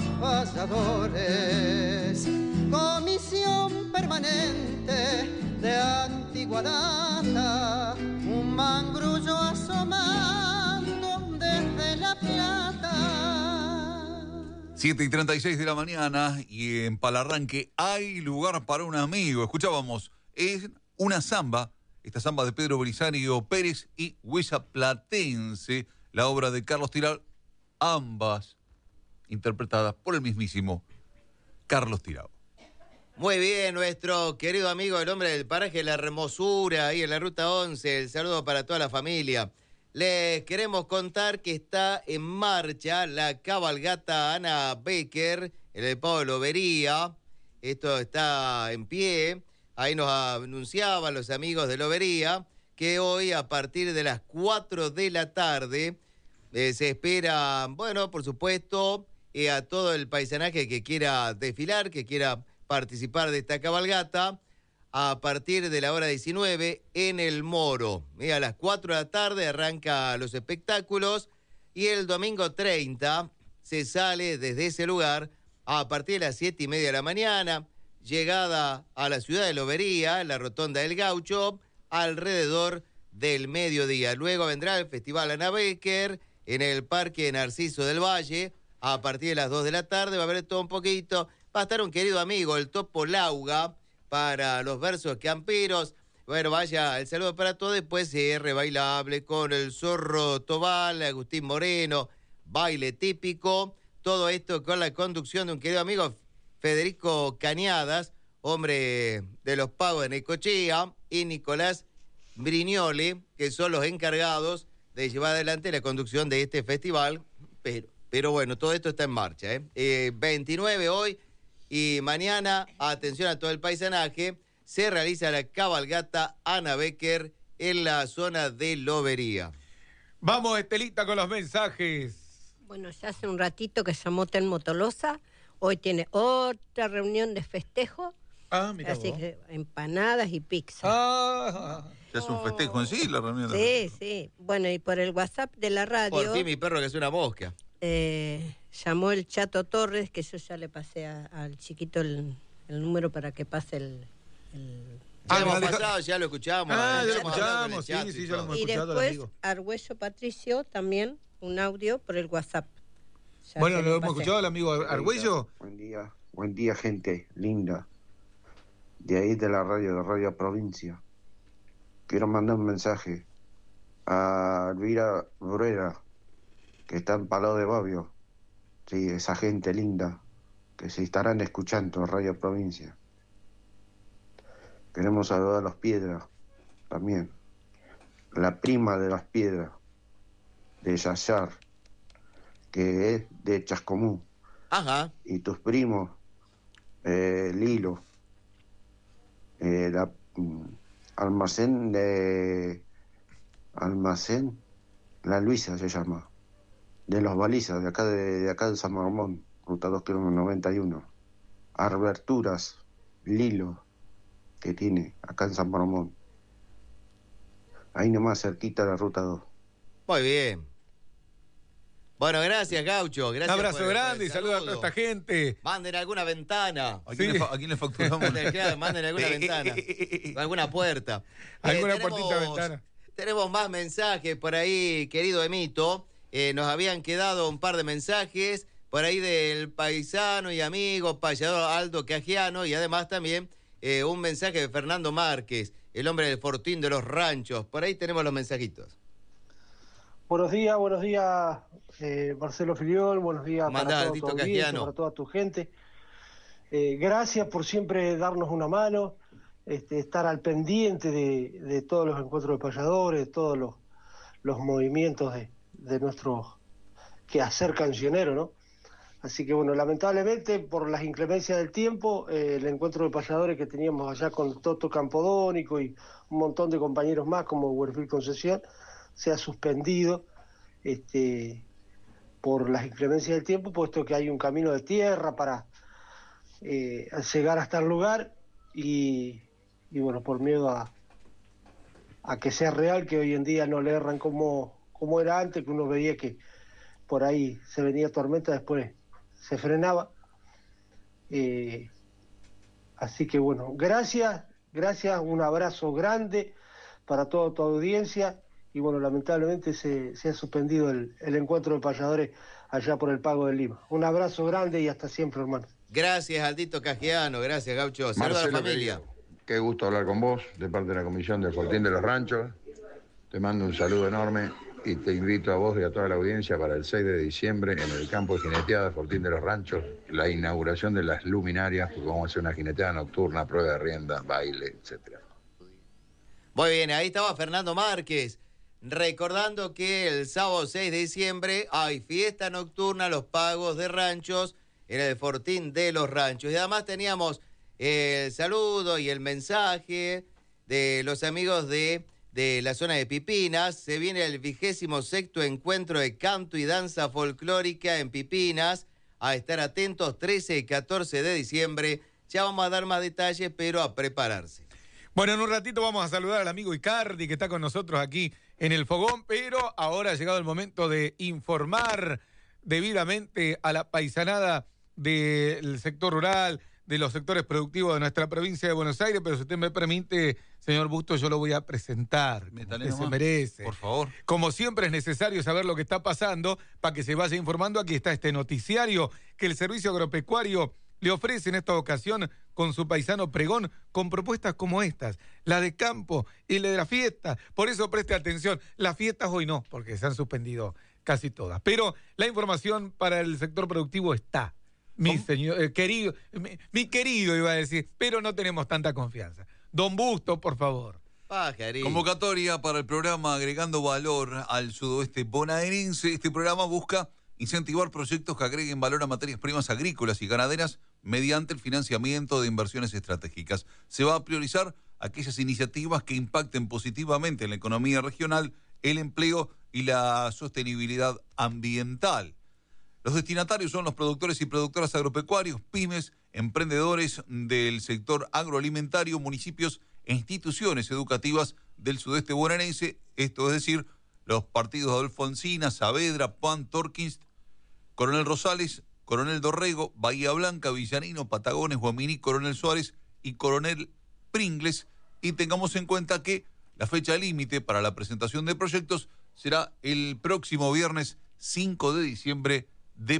Speaker 14: payadores. Comisión permanente de antigua data, un mangrullo asomando desde La Plata.
Speaker 4: 7:36 de la mañana y en Palarranque hay lugar para un amigo. Escuchábamos, es una samba, esta samba de Pedro Belisario Pérez y Huella Platense, la obra de Carlos Tirado, ambas interpretadas por el mismísimo Carlos Tirado.
Speaker 6: Muy bien, nuestro querido amigo, el hombre del paraje La Hermosura, ahí en la Ruta 11, el saludo para toda la familia. Les queremos contar que está en marcha la cabalgata Ana Becker en el Pablo Lobería. Esto está en pie. Ahí nos anunciaban los amigos de Lobería que hoy a partir de las 4 de la tarde se espera, bueno, por supuesto, a todo el paisanaje que quiera desfilar, que quiera participar de esta cabalgata, a partir de la hora 19 en el Moro. A las 4 de la tarde arranca los espectáculos y el domingo 30 se sale desde ese lugar a partir de las 7:30 de la mañana. Llegada a la ciudad de Lobería, en la Rotonda del Gaucho, alrededor del mediodía. Luego vendrá el Festival Ana Becker en el Parque Narciso del Valle, a partir de las 2 de la tarde. Va a haber todo un poquito. Va a estar un querido amigo, el Topo Lauga, para los versos camperos. Bueno, vaya, el saludo para todos. Después cierre bailable con el Zorro Tobal, Agustín Moreno, baile típico. Todo esto con la conducción de un querido amigo, Federico Cañadas, hombre de los pagos de Necochea, y Nicolás Brignoli, que son los encargados de llevar adelante la conducción de este festival. Pero bueno, todo esto está en marcha. 29 hoy y mañana, atención a todo el paisanaje, se realiza la cabalgata Ana Becker en la zona de Lobería.
Speaker 5: Vamos, Estelita, con los mensajes.
Speaker 15: Bueno, ya hace un ratito que llamó Telmo Tolosa. Hoy tiene otra reunión de festejo Así que empanadas y pizza.
Speaker 4: Ya es un festejo en sí la reunión.
Speaker 15: Sí. Bueno, y por el WhatsApp de la radio...
Speaker 6: Por fin mi perro que es una mosca.
Speaker 15: Llamó el Chato Torres, que yo ya le pasé al chiquito el número para que pase el...
Speaker 6: Ya hemos pasado, ya lo escuchamos.
Speaker 5: Ya lo escuchamos, sí, ya lo hemos
Speaker 15: y
Speaker 5: escuchado.
Speaker 15: después,
Speaker 5: amigo.
Speaker 15: Argüello Patricio, también un audio por el WhatsApp.
Speaker 5: Bueno, lo hemos escuchado al amigo Argüello.
Speaker 16: Buen día, gente linda. De ahí de la Radio Provincia. Quiero mandar un mensaje a Elvira Bruera, que está en Palau de Babio. Sí, esa gente linda, que se estarán escuchando Radio Provincia. Queremos saludar a los Piedras, también. La prima de las Piedras, de Yayar, que es de Chascomú.
Speaker 6: Ajá.
Speaker 16: Y tus primos, Lilo, Almacén, La Luisa se llama, de los Balizas, de acá de San Marmón, ruta 2 kilómetros 91. Arberturas, Lilo, que tiene acá en San Marmón. Ahí nomás cerquita de la ruta 2.
Speaker 6: Muy bien. Bueno, gracias, Gaucho. Gracias.
Speaker 5: Un abrazo grande y saludos a toda esta gente.
Speaker 6: Manden alguna ventana.
Speaker 4: ¿A quién le facturamos?
Speaker 6: Manden alguna ventana. Alguna puerta.
Speaker 5: Alguna puertita de ventana.
Speaker 6: Tenemos más mensajes por ahí, querido Emito. Nos habían quedado un par de mensajes por ahí del paisano y amigo payador Aldo Cagiano, y además también un mensaje de Fernando Márquez, el hombre del Fortín de los Ranchos. Por ahí tenemos los mensajitos.
Speaker 17: Buenos días, Marcelo Filiol, buenos días para toda tu audiencia, para toda tu gente. Gracias por siempre darnos una mano, estar al pendiente de todos los encuentros de payadores, de todos los movimientos de nuestro quehacer cancionero, ¿no? Así que bueno, lamentablemente por las inclemencias del tiempo, el encuentro de payadores que teníamos allá con Toto Campodónico y un montón de compañeros más como Huerfil Concesión, se ha suspendido por las inclemencias del tiempo, puesto que hay un camino de tierra para llegar hasta el lugar y bueno, por miedo a que sea real, que hoy en día no le erran como era antes, que uno veía que por ahí se venía tormenta, después se frenaba. Así que bueno, gracias, un abrazo grande para toda tu audiencia. Y bueno, lamentablemente se ha suspendido el encuentro de payadores allá por el Pago de Lima. Un abrazo grande y hasta siempre, hermano.
Speaker 6: Gracias, Aldito Cagiano. Gracias, Gaucho. Saludos a la familia.
Speaker 18: Qué gusto hablar con vos, de parte de la Comisión del Fortín de los Ranchos. Te mando un saludo enorme y te invito a vos y a toda la audiencia para el 6 de diciembre en el campo de jineteada de Fortín de los Ranchos, la inauguración de las luminarias, porque vamos a hacer una jineteada nocturna, prueba de rienda, baile, etcétera.
Speaker 6: Muy bien, ahí estaba Fernando Márquez, recordando que el sábado 6 de diciembre hay fiesta nocturna, los pagos de ranchos en el Fortín de los Ranchos. Y además teníamos el saludo y el mensaje de los amigos de la zona de Pipinas. Se viene el 26º encuentro de canto y danza folclórica en Pipinas. A estar atentos, 13 y 14 de diciembre. Ya vamos a dar más detalles, pero a prepararse.
Speaker 5: Bueno, en un ratito vamos a saludar al amigo Icardi, que está con nosotros aquí en el fogón, pero ahora ha llegado el momento de informar debidamente a la paisanada del sector rural, de los sectores productivos de nuestra provincia de Buenos Aires, pero si usted me permite, señor Busto, yo lo voy a presentar, que se merece.
Speaker 4: Por favor.
Speaker 5: Como siempre es necesario saber lo que está pasando para que se vaya informando. Aquí está este noticiario que el Servicio Agropecuario le ofrece en esta ocasión con su paisano pregón, con propuestas como estas, la de campo y la de la fiesta. Por eso preste atención, las fiestas hoy no, porque se han suspendido casi todas. Pero la información para el sector productivo está. Mi querido iba a decir, pero no tenemos tanta confianza. Don Busto, por favor.
Speaker 4: Convocatoria para el programa Agregando Valor al Sudoeste Bonaerense. Este programa busca incentivar proyectos que agreguen valor a materias primas agrícolas y ganaderas mediante el financiamiento de inversiones estratégicas. Se va a priorizar aquellas iniciativas que impacten positivamente en la economía regional, el empleo y la sostenibilidad ambiental. Los destinatarios son los productores y productoras agropecuarios, pymes, emprendedores del sector agroalimentario, municipios e instituciones educativas del sudeste bonaerense, esto es decir, los partidos de Adolfo Encina, Saavedra, Pan, Torkins, Coronel Rosales, Coronel Dorrego, Bahía Blanca, Villanino, Patagones, Guaminí, Coronel Suárez y Coronel Pringles. Y tengamos en cuenta que la fecha límite para la presentación de proyectos será el próximo viernes 5 de diciembre de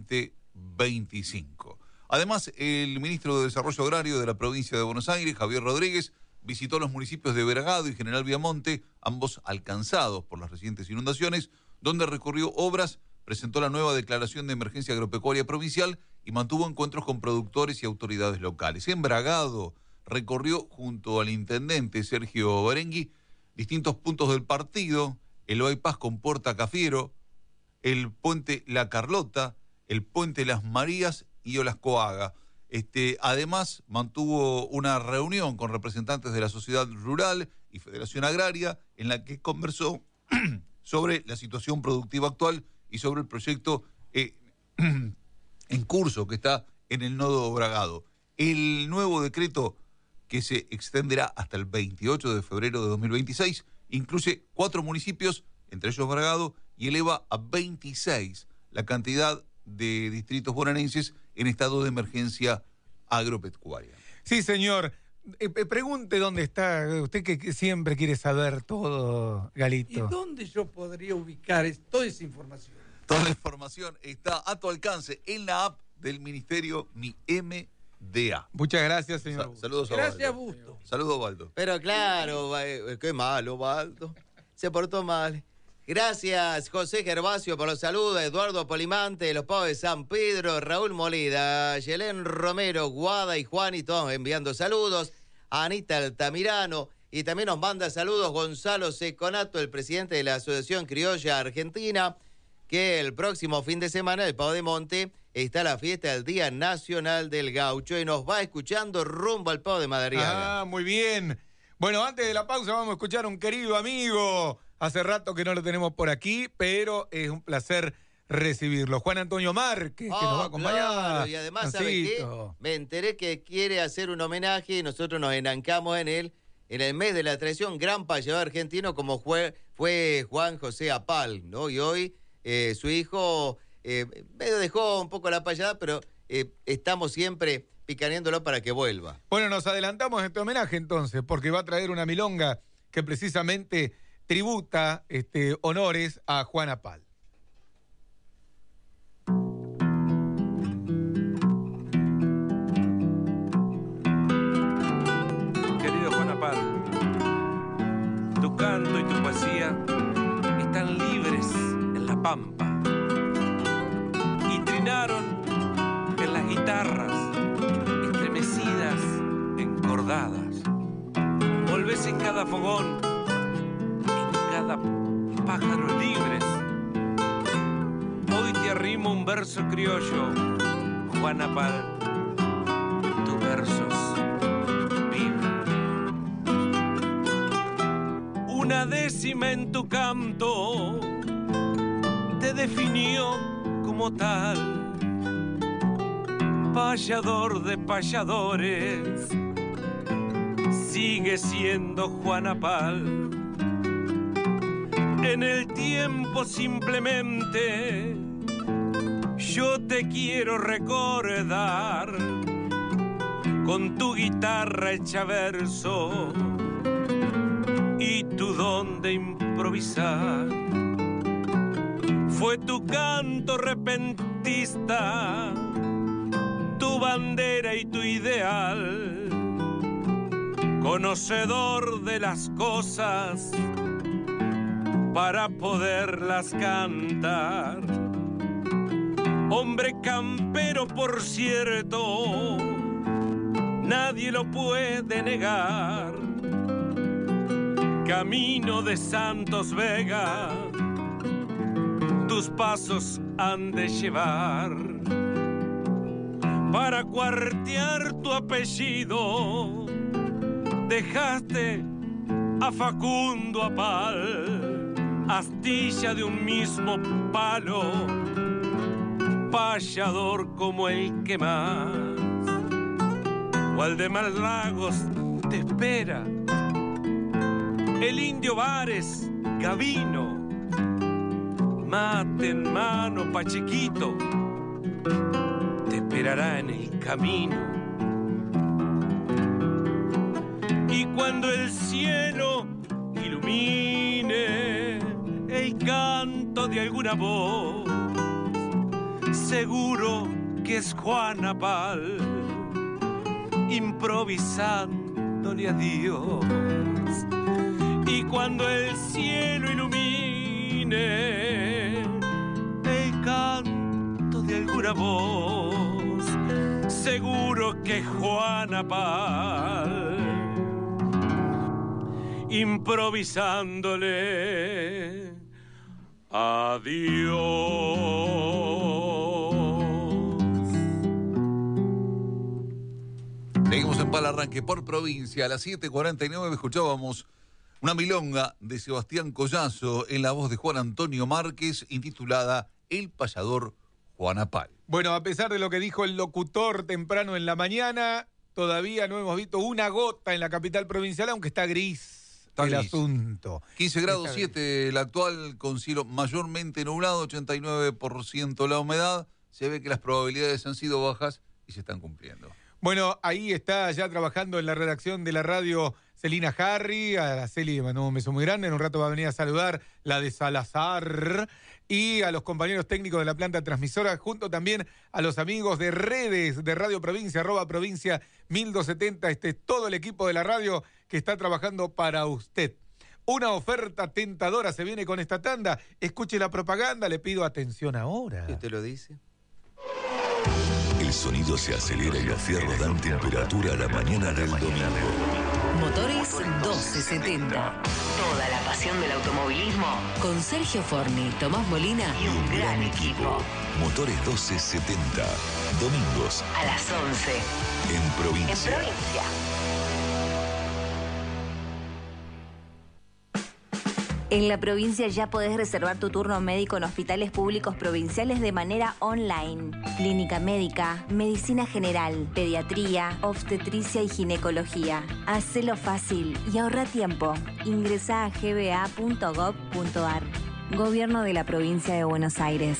Speaker 4: 2025. Además, el ministro de Desarrollo Agrario de la provincia de Buenos Aires, Javier Rodríguez, visitó los municipios de Bragado y General Viamonte, ambos alcanzados por las recientes inundaciones, donde recorrió obras, presentó la nueva declaración de emergencia agropecuaria provincial y mantuvo encuentros con productores y autoridades locales. En Bragado recorrió junto al intendente Sergio Berengui distintos puntos del partido, el bypass con Puerta Cafiero, el puente La Carlota, el puente Las Marías y Olascoaga. Además, mantuvo una reunión con representantes de la sociedad rural y Federación Agraria en la que conversó sobre la situación productiva actual y sobre el proyecto en curso que está en el nodo Bragado. El nuevo decreto, que se extenderá hasta el 28 de febrero de 2026, incluye 4 municipios, entre ellos Bragado, y eleva a 26 la cantidad de distritos bonaerenses en estado de emergencia agropecuaria.
Speaker 5: Sí, señor. Pregunte dónde está, usted que siempre quiere saber todo, Galito.
Speaker 8: ¿Y dónde yo podría ubicar toda esa información?
Speaker 4: Toda la información está a tu alcance en la app del Ministerio Mi MDA.
Speaker 5: Muchas gracias, señor.
Speaker 4: Saludos a
Speaker 8: Gracias,
Speaker 4: Baldo.
Speaker 8: Busto.
Speaker 4: Saludos, Baldo.
Speaker 6: Pero claro, qué malo, Baldo. Se portó mal. Gracias, José Gervasio, por los saludos. Eduardo Polimante, de los Pavos de San Pedro, Raúl Molida, Yelén Romero, Guada y Juan, y todos enviando saludos. Anita Altamirano, y también nos manda saludos Gonzalo Seconato, el presidente de la Asociación Criolla Argentina, que el próximo fin de semana, el Pavo de Monte, está la fiesta del Día Nacional del Gaucho, y nos va escuchando rumbo al Pavo de Madariaga.
Speaker 5: Ah, muy bien. Bueno, antes de la pausa vamos a escuchar a un querido amigo. Hace rato que no lo tenemos por aquí, pero es un placer recibirlo. Juan Antonio Márquez, que nos va a acompañar.
Speaker 6: Claro, y además, ¿sabe qué? Me enteré que quiere hacer un homenaje y nosotros nos enancamos en él. En el mes de la tradición, gran payador argentino como fue Juan José Apal, ¿no? Y hoy su hijo medio dejó un poco la payada, pero estamos siempre picaneándolo para que vuelva.
Speaker 5: Bueno, nos adelantamos este homenaje entonces, porque va a traer una milonga que precisamente tributa honores a Juan Apal.
Speaker 19: Querido Juan Apal, tu canto y tu poesía están libres en la pampa y trinaron en las guitarras estremecidas, encordadas. Volvés en cada fogón, pájaros libres. Hoy te arrimo un verso criollo, Juan Apal, tus versos viven. Una décima en tu canto te definió como tal, payador de payadores, sigue siendo Juan Apal. En el tiempo simplemente yo te quiero recordar con tu guitarra hecha verso y tu don de improvisar. Fue tu canto repentista, tu bandera y tu ideal, conocedor de las cosas para poderlas cantar. Hombre campero, por cierto, nadie lo puede negar. Camino de Santos Vega, tus pasos han de llevar. Para cuartear tu apellido, dejaste a Facundo Apal, astilla de un mismo palo, payador como el que más. Waldemar Lagos te espera, el indio Vares Gavino, mate en mano Pachequito, te esperará en el camino. Y cuando el cielo ilumine el canto de alguna voz, seguro que es Juana Pal, improvisándole a Dios. Y cuando el cielo ilumine el canto de alguna voz, seguro que es Juana Pal, improvisándole a Dios.
Speaker 4: Seguimos en Palarranque por provincia. A las 7:49 escuchábamos una milonga de Sebastián Collazo en la voz de Juan Antonio Márquez, intitulada El payador Juana Pal.
Speaker 5: Bueno, a pesar de lo que dijo el locutor temprano en la mañana, todavía no hemos visto una gota en la capital provincial, aunque está gris el asunto.
Speaker 4: 15 grados 7 el actual, con cielo mayormente nublado, 89% la humedad. Se ve que las probabilidades han sido bajas y se están cumpliendo.
Speaker 5: Bueno, ahí está ya trabajando en la redacción de la radio Celina Harry. A la Celi le mandó un beso muy grande. En un rato va a venir a saludar la de Salazar. Y a los compañeros técnicos de la planta transmisora, junto también a los amigos de redes de Radio Provincia, @Provincia 1270. Este es todo el equipo de la radio que está trabajando para usted. Una oferta tentadora se viene con esta tanda. Escuche la propaganda, le pido atención ahora.
Speaker 6: ¿Qué usted lo dice?
Speaker 2: El sonido se acelera y los fierros dan temperatura a la mañana del domingo.
Speaker 3: Motores 1270. Toda la pasión del automovilismo con Sergio Forni, Tomás Molina y un gran equipo.
Speaker 2: Motores 1270. Domingos
Speaker 3: a las 11.
Speaker 2: En provincia.
Speaker 13: En la provincia ya podés reservar tu turno médico en hospitales públicos provinciales de manera online. Clínica médica, medicina general, pediatría, obstetricia y ginecología. Hacelo fácil y ahorra tiempo. Ingresá a gba.gov.ar. Gobierno de la provincia de Buenos Aires.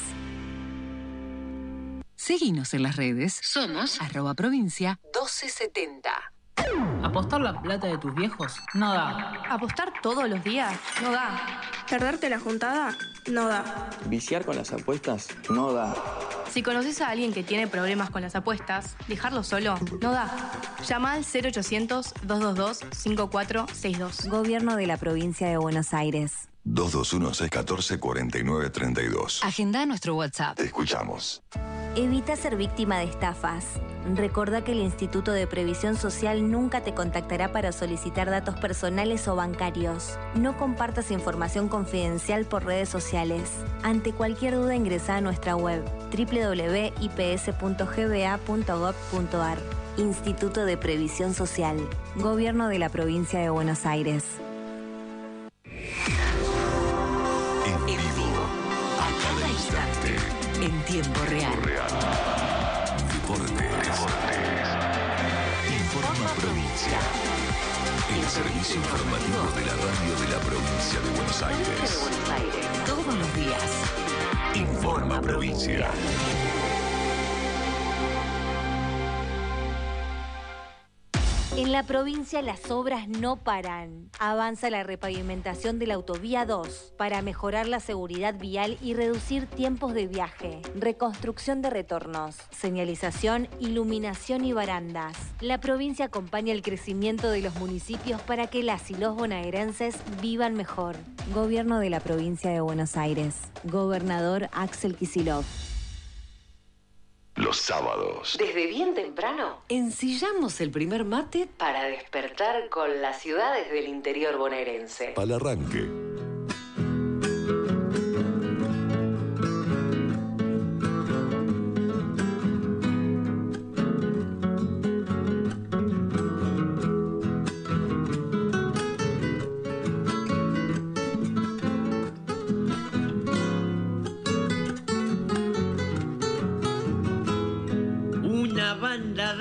Speaker 3: Seguinos en las redes. Somos @Provincia 1270.
Speaker 20: ¿Apostar la plata de tus viejos? No da.
Speaker 21: ¿Apostar todos los días? No da. ¿Perderte la juntada? No da.
Speaker 22: ¿Viciar con las apuestas? No da.
Speaker 21: Si conoces a alguien que tiene problemas con las apuestas, dejarlo solo no da. Llama al 0800-222-5462.
Speaker 13: Gobierno de la provincia de Buenos Aires.
Speaker 2: 221-614-4932.
Speaker 3: Agenda nuestro WhatsApp.
Speaker 2: Te escuchamos.
Speaker 13: Evita ser víctima de estafas. Recordá que el Instituto de Previsión Social nunca te contactará para solicitar datos personales o bancarios. No compartas información confidencial por redes sociales. Ante cualquier duda ingresá a nuestra web www.ips.gba.gov.ar. Instituto de Previsión Social. Gobierno de la provincia de Buenos Aires.
Speaker 2: En vivo. A cada instante.
Speaker 3: En tiempo real.
Speaker 2: Deportes. Informa Provincia. El servicio informativo de la radio de la provincia de Buenos Aires.
Speaker 3: Todos los días.
Speaker 2: Informa Provincia.
Speaker 13: En la provincia las obras no paran. Avanza la repavimentación de la autovía 2 para mejorar la seguridad vial y reducir tiempos de viaje. Reconstrucción de retornos, señalización, iluminación y barandas. La provincia acompaña el crecimiento de los municipios para que las y los bonaerenses vivan mejor. Gobierno de la provincia de Buenos Aires. Gobernador Axel Kicillof.
Speaker 2: Los sábados.
Speaker 3: Desde bien temprano, ensillamos el primer mate para despertar con las ciudades del interior bonaerense.
Speaker 2: Palarranque.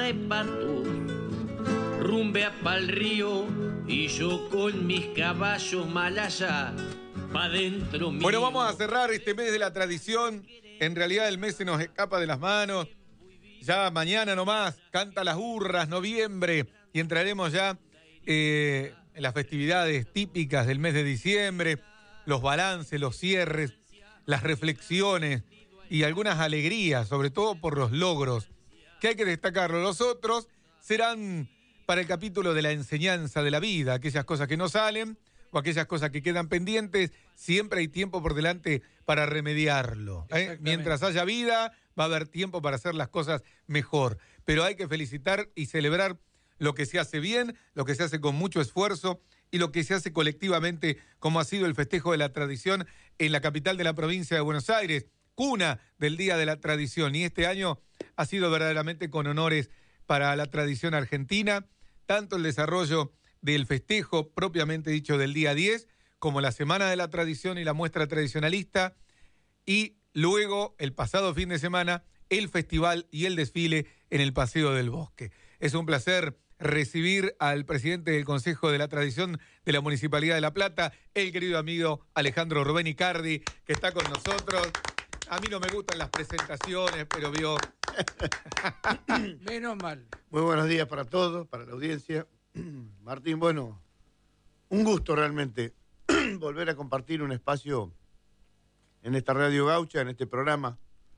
Speaker 1: de patos, rumbea pa'l río y yo con mis caballos malaya pa' dentro mío.
Speaker 5: Bueno, vamos a cerrar este mes de la tradición. En realidad el mes se nos escapa de las manos. Ya mañana nomás, canta las hurras, noviembre, y entraremos ya en las festividades típicas del mes de diciembre, los balances, los cierres, las reflexiones y algunas alegrías, sobre todo por los logros, que hay que destacarlo. Los otros serán para el capítulo de la enseñanza de la vida, aquellas cosas que no salen o aquellas cosas que quedan pendientes. Siempre hay tiempo por delante para remediarlo. Mientras haya vida, va a haber tiempo para hacer las cosas mejor. Pero hay que felicitar y celebrar lo que se hace bien, lo que se hace con mucho esfuerzo y lo que se hace colectivamente, como ha sido el festejo de la tradición en la capital de la provincia de Buenos Aires, cuna del Día de la Tradición. Y este año ha sido verdaderamente con honores para la tradición argentina, tanto el desarrollo del festejo propiamente dicho del día 10, como la Semana de la Tradición y la muestra tradicionalista, y luego, el pasado fin de semana, el festival y el desfile en el Paseo del Bosque. Es un placer recibir al presidente del Consejo de la Tradición de la Municipalidad de La Plata, el querido amigo Alejandro Rubén Icardi, que está con nosotros. A mí no me gustan las presentaciones, pero vio...
Speaker 8: Menos mal.
Speaker 7: Muy buenos días para todos, para la audiencia. Martín, bueno, un gusto realmente volver a compartir un espacio en esta Radio Gaucha, en este programa,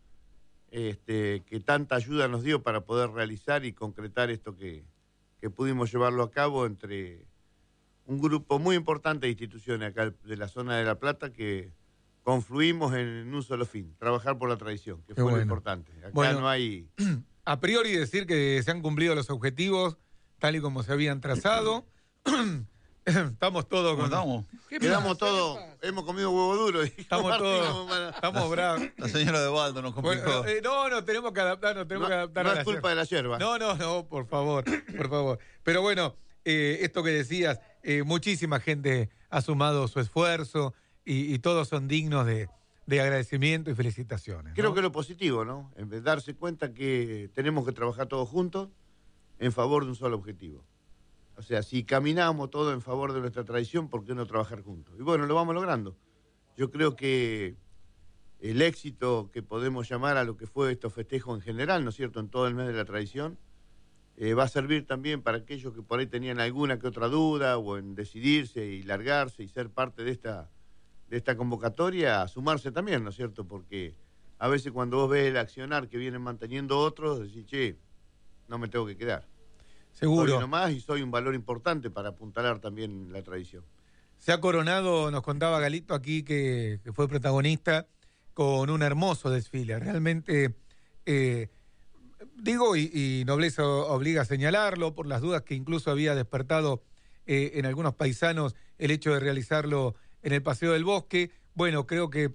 Speaker 7: que tanta ayuda nos dio para poder realizar y concretar esto que pudimos llevarlo a cabo entre un grupo muy importante de instituciones acá de la zona de La Plata que confluimos en un solo fin, trabajar por la tradición, que fue lo importante. Acá no hay...
Speaker 5: A priori decir que se han cumplido los objetivos tal y como se habían trazado. Estamos todos con...
Speaker 7: Quedamos todos, hemos comido huevo duro.
Speaker 5: Estamos todos, estamos bravos.
Speaker 4: La señora de Baldo nos complicó.
Speaker 5: No, tenemos que adaptarnos, tenemos que adaptar
Speaker 7: no
Speaker 5: a la
Speaker 7: es culpa de la yerba.
Speaker 5: No, por favor. Pero bueno, esto que decías, muchísima gente ha sumado su esfuerzo y todos son dignos de agradecimiento y felicitaciones.
Speaker 7: Creo que lo positivo, ¿no? En vez de darse cuenta que tenemos que trabajar todos juntos en favor de un solo objetivo. O sea, si caminamos todos en favor de nuestra tradición, ¿por qué no trabajar juntos? Y bueno, lo vamos logrando. Yo creo que el éxito que podemos llamar a lo que fue estos festejos en general, ¿no es cierto?, en todo el mes de la tradición, va a servir también para aquellos que por ahí tenían alguna que otra duda o en decidirse y largarse y ser parte de esta convocatoria, a sumarse también, ¿no es cierto? Porque a veces cuando vos ves el accionar que vienen manteniendo otros, decís, che, no me tengo que quedar.
Speaker 5: Seguro.
Speaker 7: Soy nomás y soy un valor importante para apuntalar también la tradición.
Speaker 5: Se ha coronado, nos contaba Galito aquí, que fue protagonista, con un hermoso desfile. Realmente, digo, y nobleza obliga a señalarlo, por las dudas que incluso había despertado en algunos paisanos el hecho de realizarlo en el Paseo del Bosque. Bueno, creo que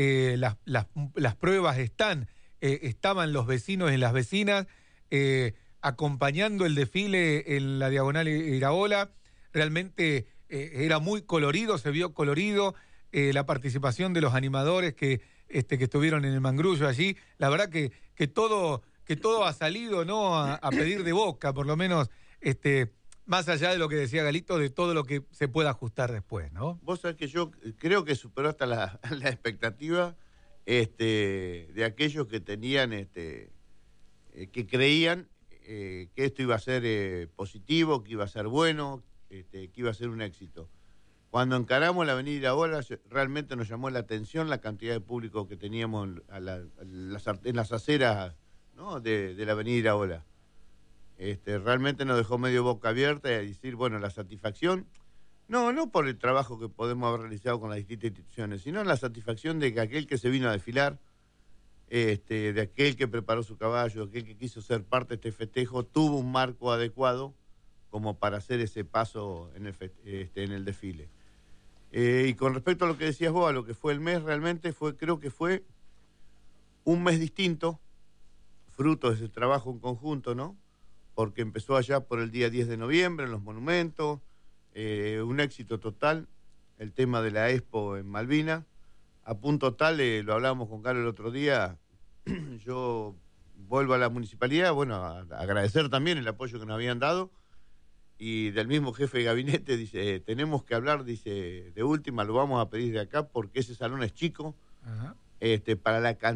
Speaker 5: las pruebas estaban los vecinos y las vecinas, acompañando el desfile en la Diagonal Iraola. Realmente era muy colorido, se vio colorido, la participación de los animadores que estuvieron en el Mangrullo allí. La verdad que todo ha salido, ¿no?, a pedir de boca, por lo menos, más allá de lo que decía Galito, de todo lo que se pueda ajustar después, ¿no?
Speaker 7: Vos sabés que yo creo que superó hasta la expectativa de aquellos que tenían, que creían que esto iba a ser positivo, que iba a ser bueno, que iba a ser un éxito. Cuando encaramos la avenida Iraola, realmente nos llamó la atención la cantidad de público que teníamos en las aceras, ¿no?, de la avenida Iraola. Realmente nos dejó medio boca abierta y decir, bueno, la satisfacción, no por el trabajo que podemos haber realizado con las distintas instituciones, sino la satisfacción de que aquel que se vino a desfilar, de aquel que preparó su caballo, de aquel que quiso ser parte de este festejo, tuvo un marco adecuado como para hacer ese paso en el desfile. Y con respecto a lo que decías vos, a lo que fue el mes, realmente creo que fue un mes distinto, fruto de ese trabajo en conjunto, ¿no? Porque empezó allá por el día 10 de noviembre en los monumentos, un éxito total, el tema de la Expo en Malvinas, a punto tal, lo hablábamos con Carlos el otro día, yo vuelvo a la municipalidad, bueno, a agradecer también el apoyo que nos habían dado. Y del mismo jefe de gabinete dice, tenemos que hablar, dice, de última, lo vamos a pedir de acá porque ese salón es chico. Para la cantidad